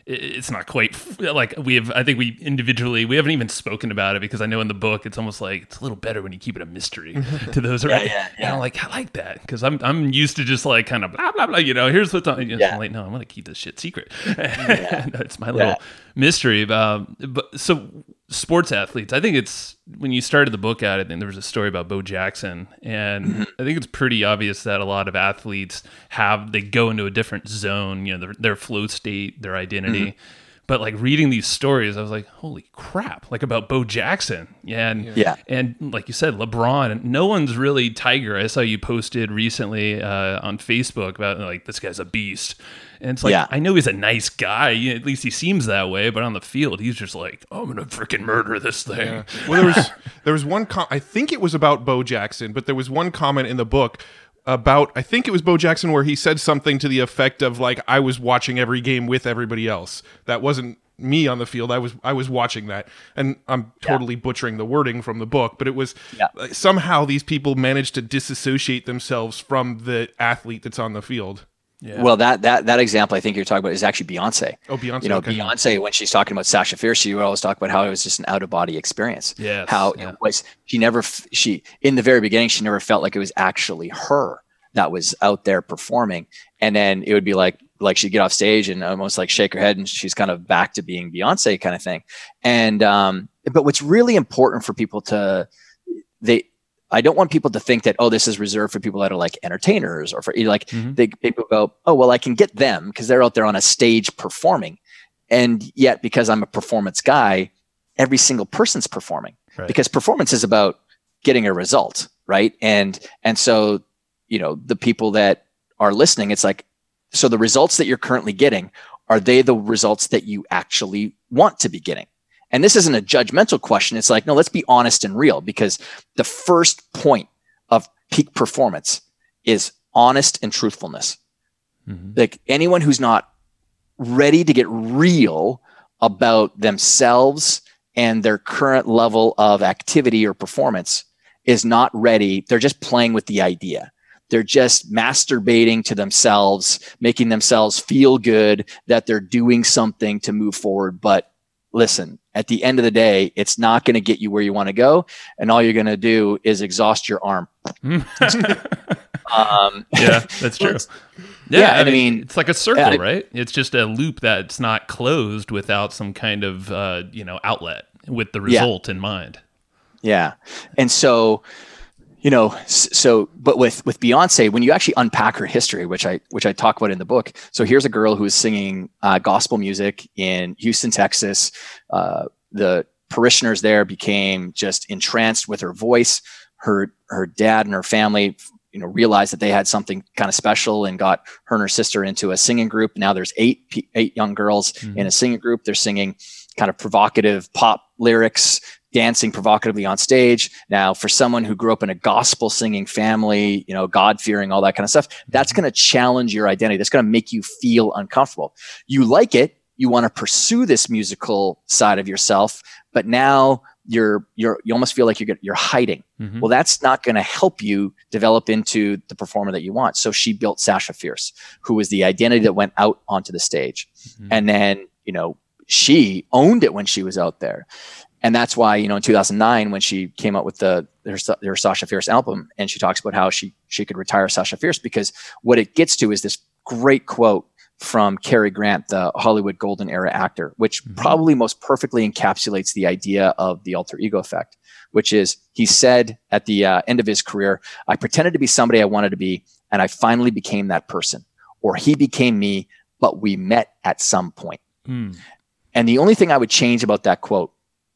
it's not quite like we have. I think we individually we haven't even spoken about it because I know in the book it's almost like it's a little better when you keep it a mystery to those around. yeah, yeah, yeah. And I'm like, I like that because I'm I'm used to just like kind of blah blah blah. You know, here's what's on. You know, Yeah. I'm like, no, I'm gonna keep this shit secret. Yeah. It's my little Yeah. mystery. Um, but so sports athletes, I think it's when you started the book out, I think there was a story about Bo Jackson, and Mm-hmm. I think it's pretty obvious that a lot of athletes have they go into a different zone, you know, their, their flow state, their identity. Mm-hmm. But like reading these stories, I was like, holy crap! Like about Bo Jackson, and Yeah. and like you said, LeBron. No one's really Tiger. I saw you posted recently uh, on Facebook about like this guy's a beast, and it's like Yeah. I know he's a nice guy. At least he seems that way. But on the field, he's just like, oh, I'm gonna freaking murder this thing. Yeah. Well, there was there was one. Com- I think it was about Bo Jackson, but there was one comment in the book about I think it was Bo Jackson where he said something to the effect of like I was watching every game with everybody else. That wasn't me on the field. I was I was watching that, and I'm totally butchering the wording from the book, but it was Yeah. like, somehow these people managed to disassociate themselves from the athlete that's on the field. Yeah. Well, that that that example I think you're talking about is actually Beyonce. Oh, Beyonce. You know, okay. Beyonce, when she's talking about Sasha Fierce, she would always talk about how it was just an out of body experience. Yes, How yeah. it was, she never, f- she, in the very beginning, she never felt like it was actually her that was out there performing. And then it would be like, like she'd get off stage and almost like shake her head and she's kind of back to being Beyonce kind of thing. And, um, but what's really important for people to, they, I don't want people to think that, oh, this is reserved for people that are like entertainers or for like, Mhm. they, people go, oh, well, I can get them because they're out there on a stage performing. And yet, because I'm a performance guy, every single person's performing Right. because performance is about getting a result. Right. And, and so, you know, the people that are listening, it's like, so the results that you're currently getting, are they the results that you actually want to be getting? And this isn't a judgmental question. It's like, no, let's be honest and real, because the first point of peak performance is honest and truthfulness. Mhm. Like anyone who's not ready to get real about themselves and their current level of activity or performance is not ready. They're just playing with the idea. They're just masturbating to themselves, making themselves feel good that they're doing something to move forward. But listen, at the end of the day, it's not going to get you where you want to go. And all you're going to do is exhaust your arm. Um, Yeah, that's true. Yeah, Yeah, and I mean- it's like a circle, yeah, I- right? It's just a loop that's not closed without some kind of uh, you know outlet with the Yeah. result in mind. Yeah. And so, you know, s- so, but with, with Beyonce, when you actually unpack her history, which I, which I talk about in the book. So here's a girl who is singing uh, gospel music in Houston, Texas. Uh, the parishioners there became just entranced with her voice. Her, her dad and her family, you know, realized that they had something kind of special and got her and her sister into a singing group. Now there's eight, pe- eight young girls Mhm. in a singing group. They're singing kind of provocative pop lyrics, dancing provocatively on stage. Now, for someone who grew up in a gospel singing family, you know, God fearing, all that kind of stuff, that's going to challenge your identity. That's going to make you feel uncomfortable. You like it. You want to pursue this musical side of yourself, but now you're, you're, you almost feel like you're, you're hiding. Mhm. Well, that's not going to help you develop into the performer that you want. So she built Sasha Fierce, who was the identity that went out onto the stage. Mhm. And then, you know, she owned it when she was out there. And that's why, you know, in two thousand nine, when she came out with the her, her Sasha Fierce album, and she talks about how she she could retire Sasha Fierce, because what it gets to is this great quote from Cary Grant, the Hollywood Golden Era actor, which Mhm. probably most perfectly encapsulates the idea of the alter ego effect, which is he said at the uh, end of his career, I pretended to be somebody I wanted to be, and I finally became that person. Or he became me, but we met at some point. Mm. And the only thing I would change about that quote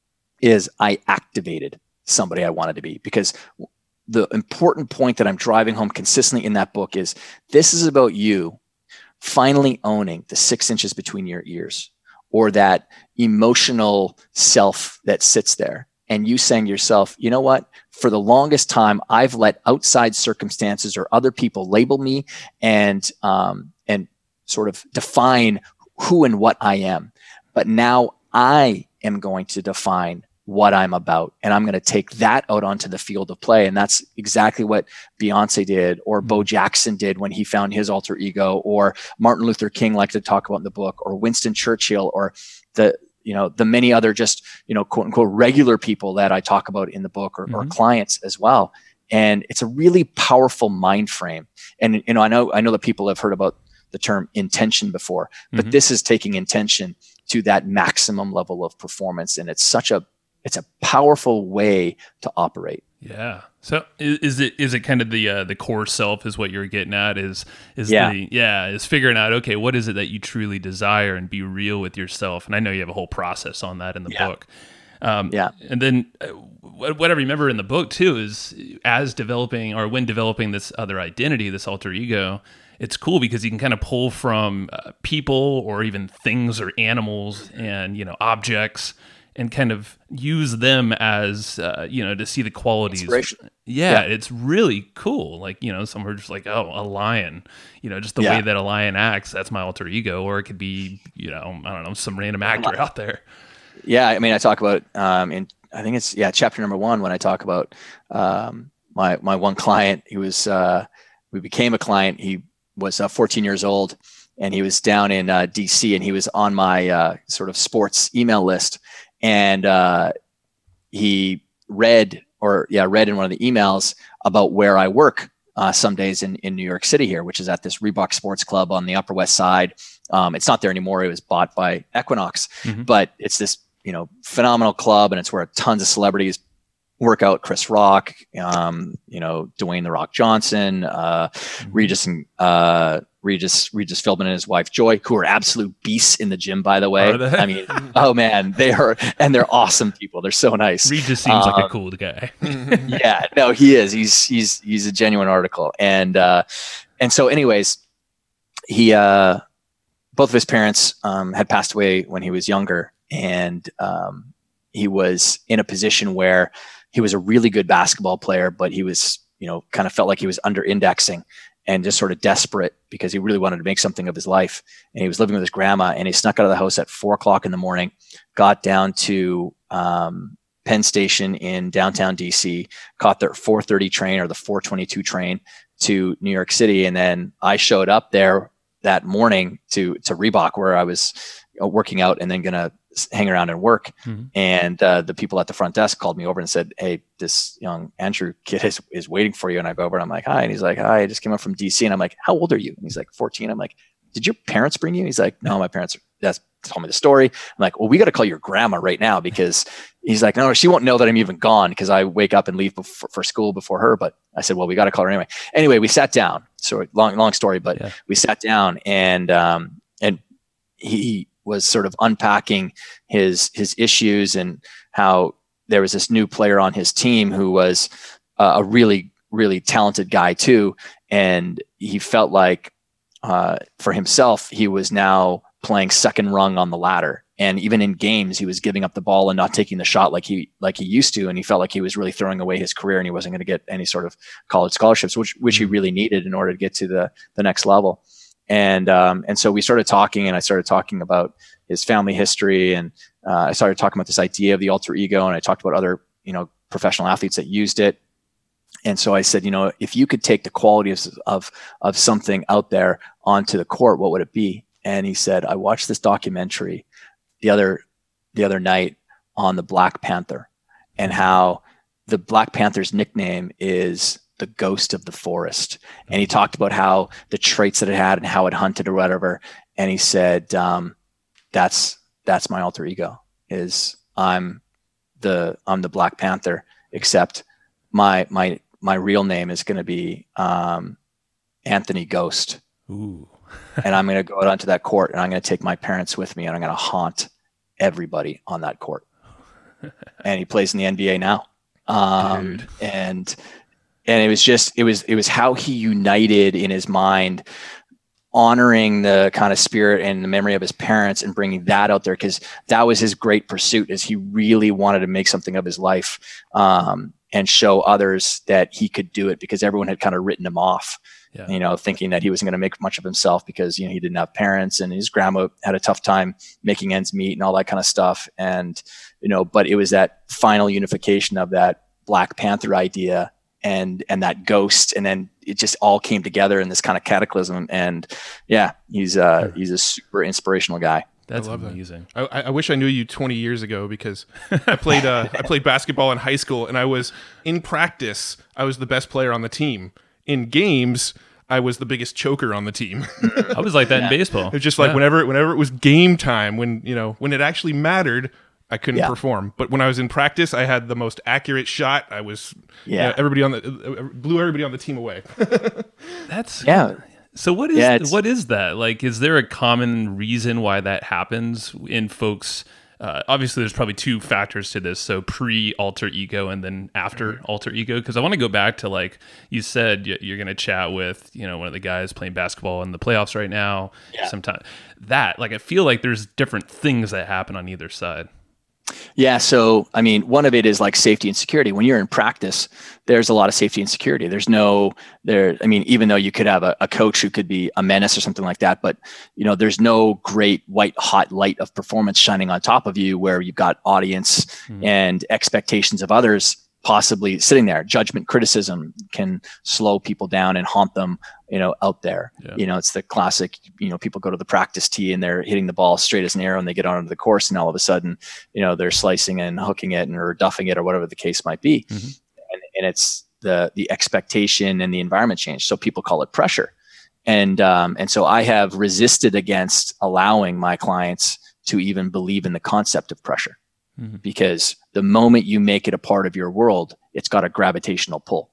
is I activated somebody I wanted to be, because the important point that I'm driving home consistently in that book is this is about you finally owning the six inches between your ears, or that emotional self that sits there, and you saying to yourself, you know what, for the longest time, I've let outside circumstances or other people label me and, um, and sort of define who and what I am. But now I am going to define what I'm about, and I'm going to take that out onto the field of play. And that's exactly what Beyonce did, or Bo Jackson did when he found his alter ego, or Martin Luther King liked to talk about in the book, or Winston Churchill, or the, you know, the many other just, you know, quote unquote, regular people that I talk about in the book, or, mm-hmm. or clients as well. And it's a really powerful mind frame. And, you know, I know, I know that people have heard about the term intention before, but mm-hmm. this is taking intention to that maximum level of performance. And it's such a, it's a powerful way to operate. Yeah. So is, is it, is it kind of the, uh, the core self is what you're getting at, is, is yeah. the, yeah, is figuring out, okay, what is it that you truly desire, and be real with yourself. And I know you have a whole process on that in the yeah. book. Um, yeah. And then uh, what I remember in the book too, is as developing, or when developing this other identity, this alter ego, it's cool because you can kind of pull from uh, people, or even things, or animals, and, you know, objects, and kind of use them as, uh, you know, to see the qualities. Inspiration. Yeah, yeah, it's really cool. Like, you know, some are just like, oh, a lion, you know, just the yeah. way that a lion acts, that's my alter ego. Or it could be, you know, I don't know, some random actor out there. Yeah, I mean, I talk about um, in I think it's yeah chapter number one, when I talk about um, my my one client. He was uh, we became a client. He was uh, fourteen years old, and he was down in uh, D C, and he was on my uh, sort of sports email list. And uh, he read, or yeah, read in one of the emails about where I work uh, some days in, in New York City here, which is at this Reebok Sports Club on the Upper West Side. Um, it's not there anymore. It was bought by Equinox, mm-hmm. but it's this, you know, phenomenal club, and it's where tons of celebrities work out. Chris Rock, um, you know, Dwayne The Rock Johnson, uh, mm-hmm. Regis and uh, Regis, Regis Philbin and his wife Joy, who are absolute beasts in the gym, by the way. I mean, oh man, they are, and they're awesome people. They're so nice. Regis seems um, like a cool guy. yeah, no, he is. He's he's he's a genuine article, and uh, and so, anyways, he uh, both of his parents um, had passed away when he was younger, and um, he was in a position where he was a really good basketball player, but he was, you know, kind of felt like he was under indexing, and just sort of desperate because he really wanted to make something of his life. And he was living with his grandma, and he snuck out of the house at four o'clock in the morning, got down to um, Penn Station in downtown D C, caught the four thirty train or the four twenty-two train to New York City. And then I showed up there that morning to, to Reebok, where I was working out and then going to hang around and work. Mm-hmm. And uh, the people at the front desk called me over and said, "Hey, this young Andrew kid is, is waiting for you." And I go over and I'm like, "Hi." And he's like, "Hi, I just came up from D C." And I'm like, "How old are you?" And he's like, fourteen. I'm like, "Did your parents bring you?" He's like, "No, my parents that's told me the story." I'm like, "Well, we got to call your grandma right now," because he's like, "No, she won't know that I'm even gone because I wake up and leave before, for school before her." But I said, "Well, we got to call her anyway." Anyway, we sat down. So long, long story, but yeah. we sat down, and um, and he was sort of unpacking his his issues, and how there was this new player on his team who was uh, a really really talented guy too, and he felt like uh, for himself he was now playing second rung on the ladder, and even in games he was giving up the ball and not taking the shot like he like he used to, and he felt like he was really throwing away his career, and he wasn't going to get any sort of college scholarships, which which he really needed in order to get to the the next level. And um, and so we started talking, and I started talking about his family history, and uh, I started talking about this idea of the alter ego, and I talked about other, you know, professional athletes that used it. And so I said, you know, if you could take the qualities of of something out there onto the court, what would it be? And he said, "I watched this documentary the other the other night on the Black Panther, and how the Black Panther's nickname is the ghost of the forest." And he talked about how the traits that it had and how it hunted or whatever. And he said, um, that's, that's my alter ego, is I'm the, I'm the Black Panther, except my, my, my real name is going to be, um, Anthony Ghost. Ooh. And I'm going to go out onto that court, and I'm going to take my parents with me, and I'm going to haunt everybody on that court. And he plays in the N B A now. Um, Dude. and, And it was just, it was, it was how he united in his mind, honoring the kind of spirit and the memory of his parents, and bringing that out there, because that was his great pursuit, is he really wanted to make something of his life. Um, and show others that he could do it, because everyone had kind of written him off, Yeah. you know, thinking that he wasn't going to make much of himself because, you know, he didn't have parents and his grandma had a tough time making ends meet and all that kind of stuff. And, you know, but it was that final unification of that Black Panther idea and, and that ghost. And then it just all came together in this kind of cataclysm. And yeah, he's uh he's a super inspirational guy. That's I love amazing. that. I, I wish I knew you twenty years ago, because I played uh, I played basketball in high school, and I was in practice. I was the best player on the team. In games, I was the biggest choker on the team. I was like that Yeah. in baseball. It was just like Yeah. whenever whenever it was game time, when you know when it actually mattered, I couldn't Yeah. perform. But when I was in practice, I had the most accurate shot. I was you Yeah. know, everybody on the uh, blew everybody on the team away. That's Yeah. So what is Yeah, it's- what is that? Like, is there a common reason why that happens in folks? Uh, obviously, there's probably two factors to this. So pre alter ego and then after alter ego. Because I want to go back to, like you said, y- you're going to chat with, you know, one of the guys playing basketball in the playoffs right now. Yeah. Sometime that, like, I feel like there's different things that happen on either side. Yeah. So, I mean, one of it is like safety and security. When you're in practice, there's a lot of safety and security. There's no there. I mean, even though you could have a, a coach who could be a menace or something like that, but you know, there's no great white hot light of performance shining on top of you where you've got audience Mhm. and expectations of others possibly sitting there. Judgment, criticism can slow people down and haunt them, you know, out there. Yeah. You know, it's the classic, you know, people go to the practice tee and they're hitting the ball straight as an arrow and they get onto the course and all of a sudden, you know, they're slicing and hooking it and or duffing it or whatever the case might be. Mhm. And, and it's the the expectation and the environment change. So people call it pressure. And um, and so I have resisted against allowing my clients to even believe in the concept of pressure. Mhm. Because the moment you make it a part of your world, it's got a gravitational pull,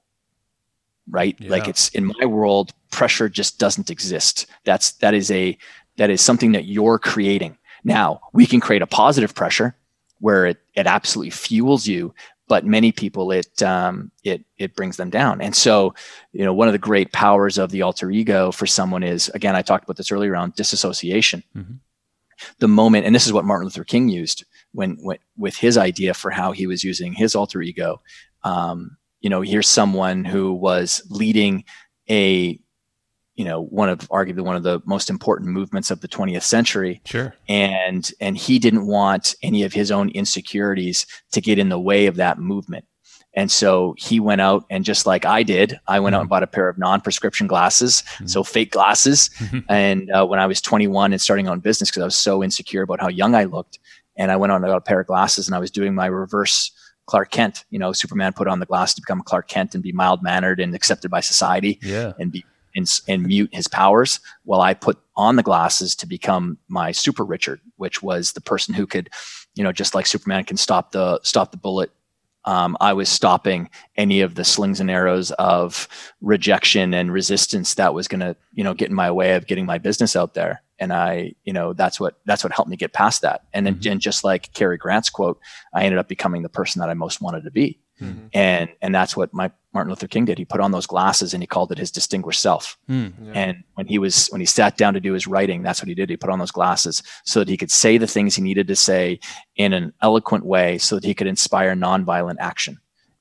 right? Yeah. Like it's in my world, pressure just doesn't exist. That's, that is a, that is something that you're creating. Now we can create a positive pressure where it, it absolutely fuels you, but many people, it, um, it, it brings them down. And so, you know, one of the great powers of the alter ego for someone is, again, I talked about this earlier around disassociation. Mhm. The moment, and this is what Martin Luther King used when, when with his idea for how he was using his alter ego. Um, you know, here's someone who was leading a, you know, one of arguably one of the most important movements of the twentieth century. Sure. And, and he didn't want any of his own insecurities to get in the way of that movement. And so he went out and just like I did, I went out and bought a pair of non-prescription glasses, Mhm. so fake glasses. And uh, when I was twenty-one and starting on business, because I was so insecure about how young I looked, and I went out and got a pair of glasses and I was doing my reverse Clark Kent. You know, Superman put on the glasses to become Clark Kent and be mild-mannered and accepted by society Yeah. and be and, and mute his powers. While I put on the glasses to become my Super Richard, which was the person who could, you know, just like Superman can stop the stop the bullet. Um, I was stopping any of the slings and arrows of rejection and resistance that was going to, you know, get in my way of getting my business out there. And I, you know, that's what that's what helped me get past that. And then, Mhm. and just like Cary Grant's quote, I ended up becoming the person that I most wanted to be. Mhm. And and that's what my Martin Luther King did. He put on those glasses and he called it his distinguished self. Mm. Yeah. And when he was when he sat down to do his writing, that's what he did. He put on those glasses so that he could say the things he needed to say in an eloquent way, so that he could inspire nonviolent action.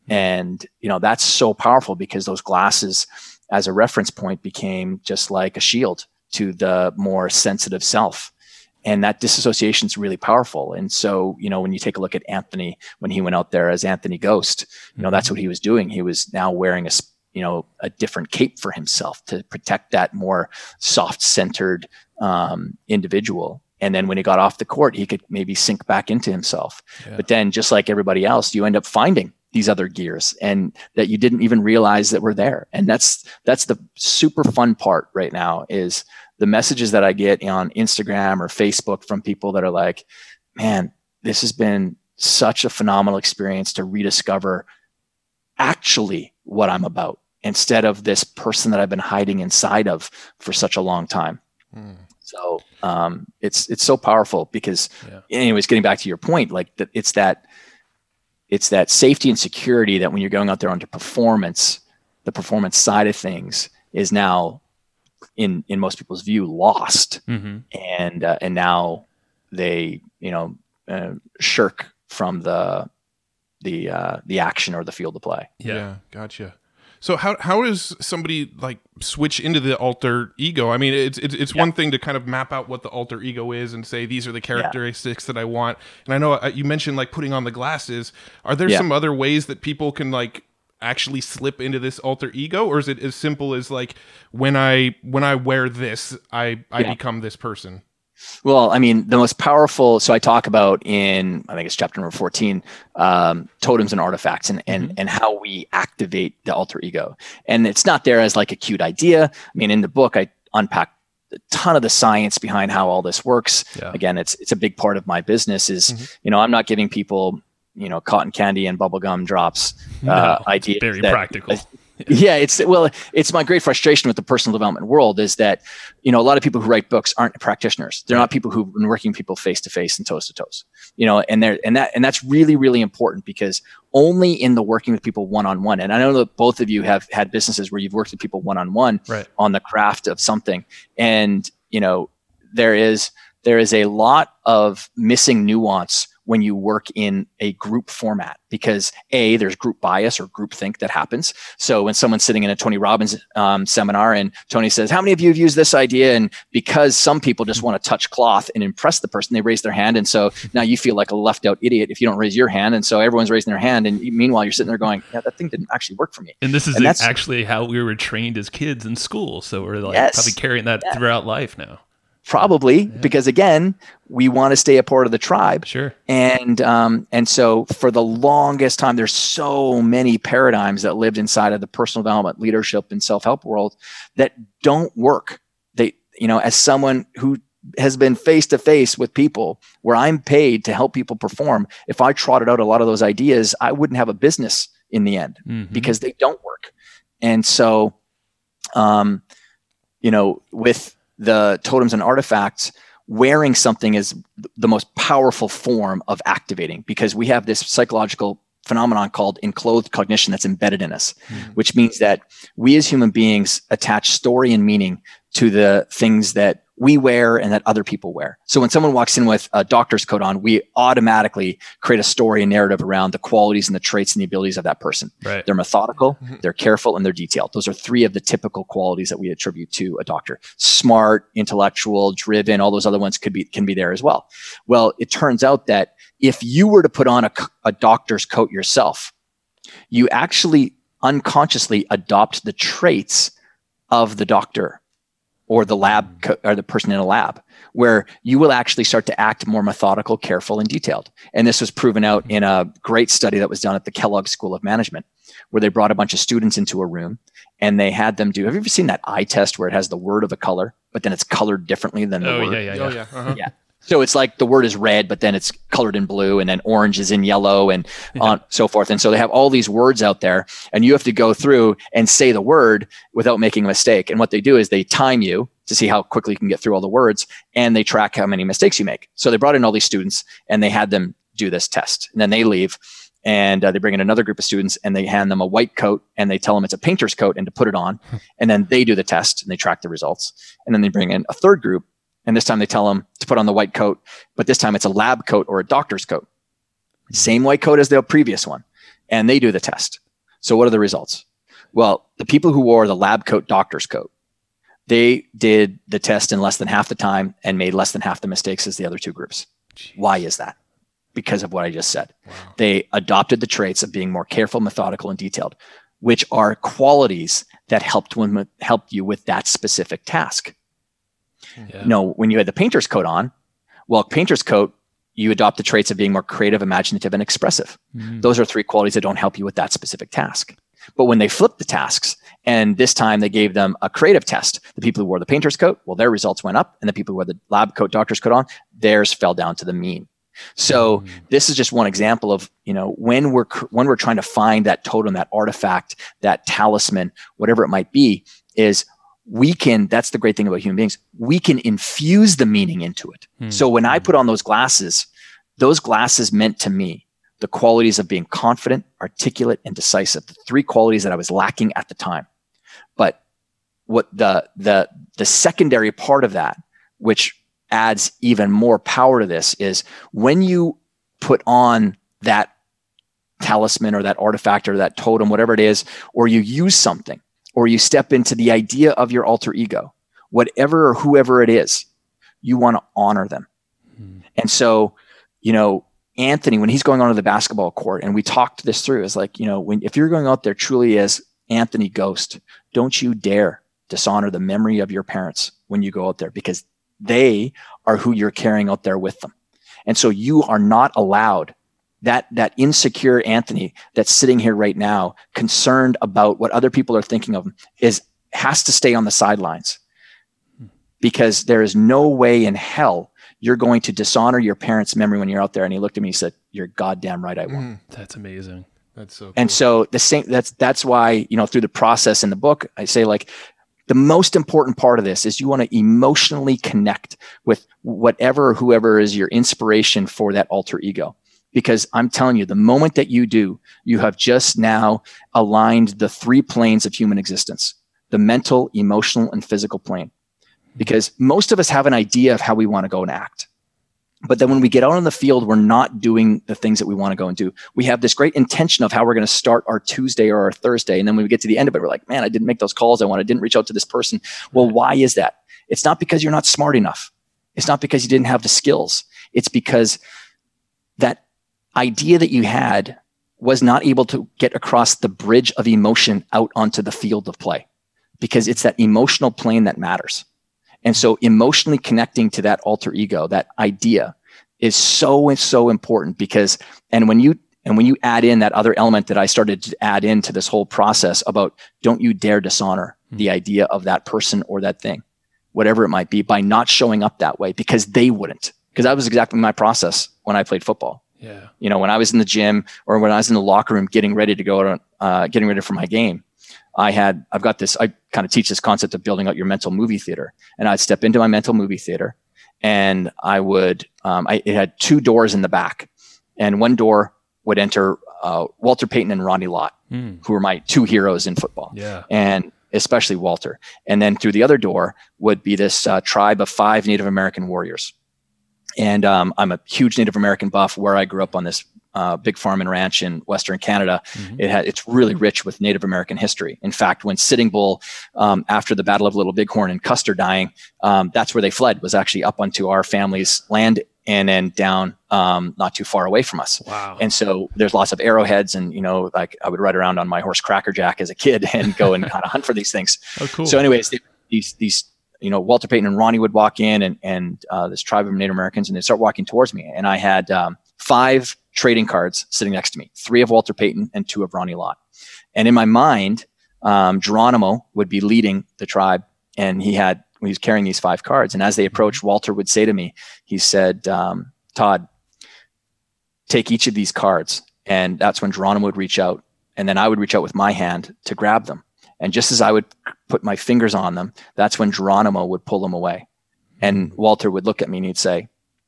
And you know, that's so powerful because those glasses, as a reference point, became just like a shield to the more sensitive self. And that disassociation is really powerful. And so, you know, when you take a look at Anthony, when he went out there as Anthony Ghost, you know, that's what he was doing. He was now wearing a, s- you know, a different cape for himself to protect that more soft-centered um, individual. And then when he got off the court, he could maybe sink back into himself. Yeah. But then, just like everybody else, you end up finding these other gears and that you didn't even realize that were there. And that's that's the super fun part right now is the messages that I get on Instagram or Facebook from people that are like, man, this has been such a phenomenal experience to rediscover actually what I'm about instead of this person that I've been hiding inside of for such a long time. Mm. So um, it's it's so powerful because, Yeah. anyways, getting back to your point, like that, it's that it's that safety and security that when you're going out there onto performance, the performance side of things is now in in most people's view lost, Mm-hmm. and uh, and now they you know uh, shirk from the the uh, the action or the field of play. Yeah. Yeah, gotcha. So how how does somebody like switch into the alter ego? I mean, it's it's, it's Yeah. one thing to kind of map out what the alter ego is and say these are the characteristics that I want. And I know uh, you mentioned like putting on the glasses. Are there Yeah. some other ways that people can like actually slip into this alter ego, or is it as simple as like when I when I wear this, I I Yeah. become this person? Well, I mean, the most powerful. So I talk about in, I think it's chapter number fourteen, um, totems and artifacts, and and Mhm. and how we activate the alter ego. And it's not there as like a cute idea. I mean, in the book, I unpack a ton of the science behind how all this works. Yeah. Again, it's it's a big part of my business. Is Mhm. you know, I'm not giving people, you know, cotton candy and bubblegum drops No, uh, it's ideas. very that- practical. yeah, it's well, it's my great frustration with the personal development world is that, you know, a lot of people who write books aren't practitioners. They're not people who've been working with people face to face and toes to toes. You know, and they're and that and that's really, really important because only in the working with people one on one. And I know that both of you have had businesses where you've worked with people one on one Right. on the craft of something. And, you know, there is there is a lot of missing nuance when you work in a group format because A, there's group bias or group think that happens. So when someone's sitting in a Tony Robbins um, seminar and Tony says, how many of you have used this idea? And because some people just want to touch cloth and impress the person, they raise their hand. And so now you feel like a left out idiot if you don't raise your hand. And so everyone's raising their hand. And meanwhile, you're sitting there going, yeah, that thing didn't actually work for me. And this is And that's- actually how we were trained as kids in school. So we're like Yes. probably carrying that Yeah. throughout life now. Probably because again, we want to stay a part of the tribe. Sure. And um, and so for the longest time, there's so many paradigms that lived inside of the personal development, leadership, and self-help world that don't work. They, you know, as someone who has been face to face with people where I'm paid to help people perform, if I trotted out a lot of those ideas, I wouldn't have a business in the end Mhm. because they don't work. And so, um, you know, with the totems and artifacts, wearing something is the most powerful form of activating because we have this psychological phenomenon called enclothed cognition that's embedded in us, Mhm. which means that we as human beings attach story and meaning to the things that we wear and that other people wear. So when someone walks in with a doctor's coat on, we automatically create a story and narrative around the qualities and the traits and the abilities of that person. Right. They're methodical, Mhm. they're careful, and they're detailed. Those are three of the typical qualities that we attribute to a doctor. Smart, intellectual, driven, all those other ones could be can be there as well. Well, it turns out that if you were to put on a, c- a doctor's coat yourself, you actually unconsciously adopt the traits of the doctor or the lab co- or the person in a lab, where you will actually start to act more methodical, careful, and detailed. And this was proven out in a great study that was done at the Kellogg School of Management, where they brought a bunch of students into a room and they had them do, have you ever seen that eye test where it has the word of a color, but then it's colored differently than the Oh, word? yeah, yeah, yeah. Oh yeah. Uh-huh. Yeah. So it's like the word is red, but then it's colored in blue, and then orange is in yellow, and Yeah. on so forth. And so they have all these words out there, and you have to go through and say the word without making a mistake. And what they do is they time you to see how quickly you can get through all the words, and they track how many mistakes you make. So they brought in all these students, and they had them do this test, and then they leave. And uh, they bring in another group of students and they hand them a white coat and they tell them it's a painter's coat and to put it on. And then they do the test and they track the results. And then they bring in a third group. And this time they tell them to put on the white coat, but this time it's a lab coat or a doctor's coat. Same white coat as the previous one. And they do the test. So what are the results? Well, the people who wore the lab coat, doctor's coat, they did the test in less than half the time and made less than half the mistakes as the other two groups. Why is that? Because of what I just said. Wow. They adopted the traits of being more careful, methodical, and detailed, which are qualities that helped when, helped you with that specific task. Yeah. No, when you had the painter's coat on, well, painter's coat, you adopt the traits of being more creative, imaginative, and expressive. Mhm. Those are three qualities that don't help you with that specific task. But when they flipped the tasks, and this time they gave them a creative test, the people who wore the painter's coat, well, their results went up, and the people who wore the lab coat, doctor's coat on, theirs fell down to the mean. So Mhm. this is just one example of, you know, when we're when we're trying to find that totem, that artifact, that talisman, whatever it might be, is we can, that's the great thing about human beings, we can infuse the meaning into it. Hmm. So when I put on those glasses, those glasses meant to me the qualities of being confident, articulate, and decisive, the three qualities that I was lacking at the time. But what the the the secondary part of that, which adds even more power to this, is when you put on that talisman or that artifact or that totem, whatever it is, or you use something, or you step into the idea of your alter ego, whatever or whoever it is, you want to honor them. Hmm. And so, you know, Anthony, when he's going onto the basketball court, and we talked this through, is like, you know, when if you're going out there truly as Anthony Ghost, don't you dare dishonor the memory of your parents when you go out there, because they are who you're carrying out there with them. And so you are not allowed, that that insecure Anthony that's sitting here right now, concerned about what other people are thinking of him, is has to stay on the sidelines, because there is no way in hell you're going to dishonor your parents' memory when you're out there. And he looked at me and said, "You're goddamn right, I won't." Mm, that's amazing. That's so cool. And so the same, that's, that's why, you know, through the process in the book, I say, like, the most important part of this is you want to emotionally connect with whatever or whoever is your inspiration for that alter ego. Because I'm telling you, the moment that you do, you have just now aligned the three planes of human existence: the mental, emotional, and physical plane. Because most of us have an idea of how we want to go and act. But then when we get out on the field, we're not doing the things that we want to go and do. We have this great intention of how we're going to start our Tuesday or our Thursday. And then when we get to the end of it, we're like, man, I didn't make those calls I wanted. I didn't reach out to this person. Well, why is that? It's not because you're not smart enough. It's not because you didn't have the skills. It's because that idea that you had was not able to get across the bridge of emotion out onto the field of play, because it's that emotional plane that matters. And so emotionally connecting to that alter ego, that idea, is so and so important. Because, and when you, and when you add in that other element that I started to add into this whole process about, don't you dare dishonor mm-hmm. the idea of that person or that thing, whatever it might be, by not showing up that way, because they wouldn't. Because that was exactly my process when I played football. Yeah. You know, when I was in the gym or when I was in the locker room getting ready to go, uh, getting ready for my game, I had, I've got this, I kind of teach this concept of building out your mental movie theater. And I'd step into my mental movie theater, and I would, um, I, it had two doors in the back, and one door would enter uh, Walter Payton and Ronnie Lott, mm. who were my two heroes in football. Yeah. And especially Walter. And then through the other door would be this uh, tribe of five Native American warriors. And um, I'm a huge Native American buff where I grew up on this uh, big farm and ranch in Western Canada. Mm-hmm. It had, it's really rich with Native American history. In fact, when Sitting Bull, um, after the Battle of Little Bighorn and Custer dying, um, that's where they fled, was actually up onto our family's land and then down um, not too far away from us. Wow. And so there's lots of arrowheads, and, you know, like I would ride around on my horse Cracker Jack as a kid and go and kind of hunt for these things. Oh, cool. So anyways, they, these, these, you know, Walter Payton and Ronnie would walk in, and, and uh, this tribe of Native Americans, and they'd start walking towards me. And I had um, five trading cards sitting next to me, three of Walter Payton and two of Ronnie Lott. And in my mind, um, Geronimo would be leading the tribe, and he had, he was carrying these five cards. And as they approached, Walter would say to me, he said, um, Todd, take each of these cards. And that's when Geronimo would reach out, and then I would reach out with my hand to grab them. And just as I would put my fingers on them, that's when Geronimo would pull them away. And Walter would look at me and he'd say,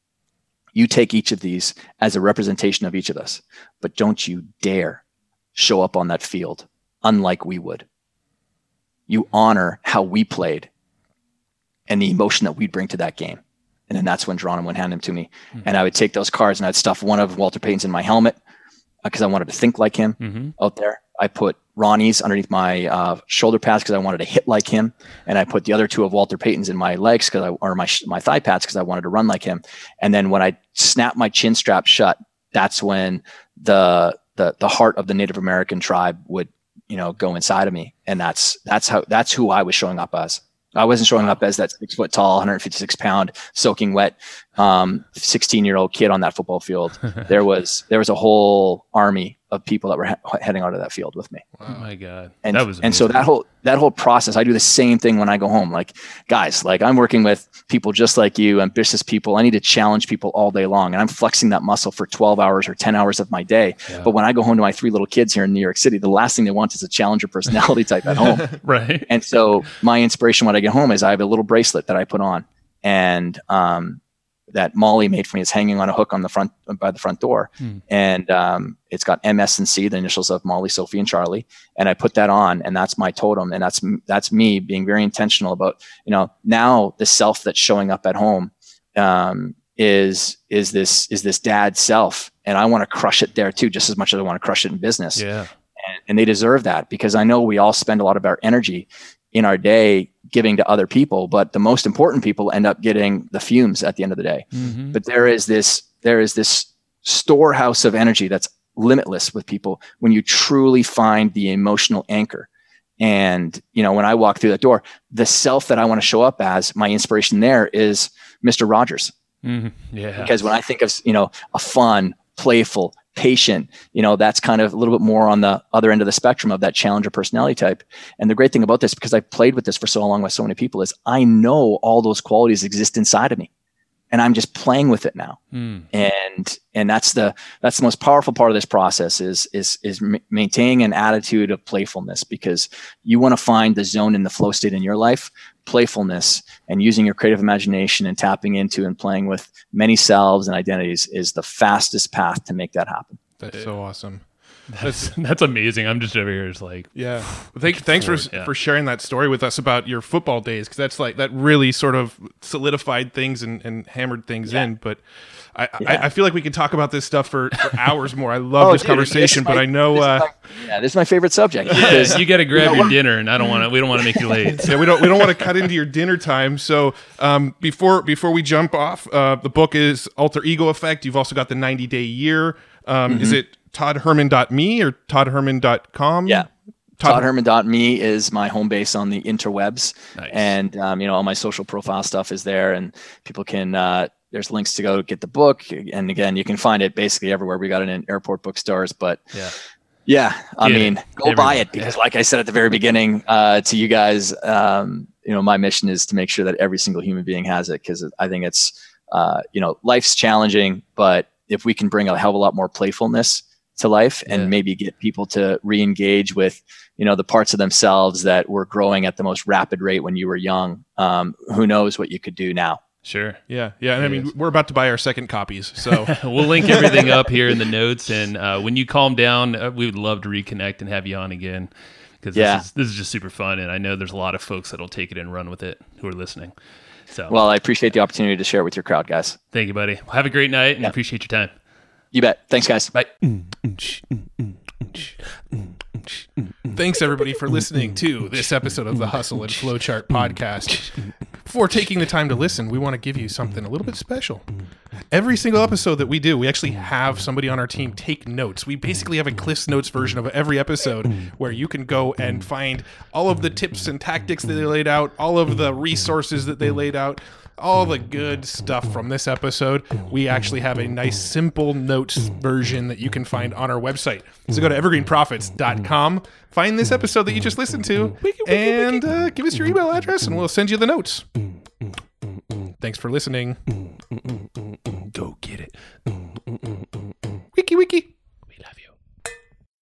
you take each of these as a representation of each of us, but don't you dare show up on that field unlike we would. You honor how we played and the emotion that we'd bring to that game. And then that's when Geronimo would hand them to me. Mm-hmm. And I would take those cards and I'd stuff one of Walter Payton's in my helmet because I wanted to think like him mm-hmm. out there. I put Ronnie's underneath my uh, shoulder pads because I wanted to hit like him, and I put the other two of Walter Payton's in my legs because I, or my my thigh pads because I wanted to run like him. And then when I snapped my chin strap shut, that's when the the the heart of the Native American tribe would, you know, go inside of me, and that's that's how that's who I was showing up as. I wasn't showing up as that six foot tall, one hundred fifty-six pound, soaking wet, um, sixteen year old kid on that football field. There was there was a whole army of people that were he- heading onto that field with me. Wow. Oh my God. And, that was and so that whole, that whole process, I do the same thing when I go home. Like, guys, like I'm working with people just like you, ambitious people. I need to challenge people all day long. And I'm flexing that muscle for twelve hours or ten hours of my day. Yeah. But when I go home to my three little kids here in New York City, the last thing they want is a challenger personality type at home. Right. And so my inspiration when I get home is I have a little bracelet that I put on, and, um, that Molly made for me. Is hanging on a hook on the front by the front door. Hmm. And um, it's got M, S, and C, the initials of Molly, Sophie, and Charlie. And I put that on, and that's my totem. And that's, that's me being very intentional about, you know, now the self that's showing up at home um, is is this is this dad self, and I want to crush it there too, just as much as I want to crush it in business. Yeah. And, and they deserve that, because I know we all spend a lot of our energy in our day giving to other people, but the most important people end up getting the fumes at the end of the day. Mm-hmm. But there is this there is this storehouse of energy that's limitless with people when you truly find the emotional anchor. And, you know, when I walk through that door, the self that I want to show up as, my inspiration there is Mister Rogers. Mm-hmm. Yeah. Because when I think of, you know, a fun, playful, patient, you know, that's kind of a little bit more on the other end of the spectrum of that challenger personality type. And the great thing about this, because I've played with this for so long with so many people, is I know all those qualities exist inside of me, and I'm just playing with it now. Mm. And, and that's the, that's the most powerful part of this process is, is, is m- maintaining an attitude of playfulness, because you want to find the zone in the flow state in your life. Playfulness and using your creative imagination and tapping into and playing with many selves and identities is the fastest path to make that happen. That's so awesome. That's that's amazing. I'm just over here, just like, Yeah. Thank, thanks for Yeah. for sharing that story with us about your football days, because that's like that really sort of solidified things and, and hammered things Yeah. in. But I, Yeah. I I feel like we could talk about this stuff for, for hours more. I love Oh, this dude, conversation, this is but my- I know this is uh, my- yeah, this is my favorite subject. yeah, because- you got to grab You know your what? dinner, and I don't want to. We don't want to make you late. yeah, we don't we don't want to cut into your dinner time. So um, before before we jump off, uh, the book is Alter Ego Effect. You've also got the ninety day year. Um, Is it todd herman dot me or todd herman dot com? Yeah. Todd- todd herman dot me is my home base on the interwebs. Nice. And, um, you know, all my social profile stuff is there, and people can, uh, there's links to go get the book. And again, you can find it basically everywhere. We got it in airport bookstores, but Yeah. yeah, I Get it. mean, go buy Everywhere. it, because like I said at the very beginning, uh, to you guys, um, you know, my mission is to make sure that every single human being has it, because I think it's, uh, you know, life's challenging, but if we can bring a hell of a lot more playfulness to life and Yeah. maybe get people to re-engage with, you know, the parts of themselves that were growing at the most rapid rate when you were young, um, who knows what you could do now. Sure. Yeah, yeah. And I mean, Yes. we're about to buy our second copies. So We'll link everything up here in the notes, and uh, when you calm down, uh, we would love to reconnect and have you on again, because Yeah. this, is, this is just super fun, and I know there's a lot of folks that'll take it and run with it who are listening. So, Well, I appreciate the opportunity to share it with your crowd, guys. thank you, buddy. Have a great night, and Yeah. appreciate your time. You bet. Thanks, guys. Bye. thanks everybody for listening to this episode of the Hustle and Flowchart podcast. Before taking the time to listen, we want to give you something a little bit special. Every single episode that we do, we actually have somebody on our team take notes. We basically have a Cliff's Notes version of every episode where you can go and find all of the tips and tactics that they laid out, all of the resources that they laid out, all the good stuff from this episode. We actually have a nice simple notes version that you can find on our website. So go to evergreen profits dot com, find this episode that you just listened to, and uh, give us your email address and we'll send you the notes. Thanks for listening. Go get it. Wiki wiki.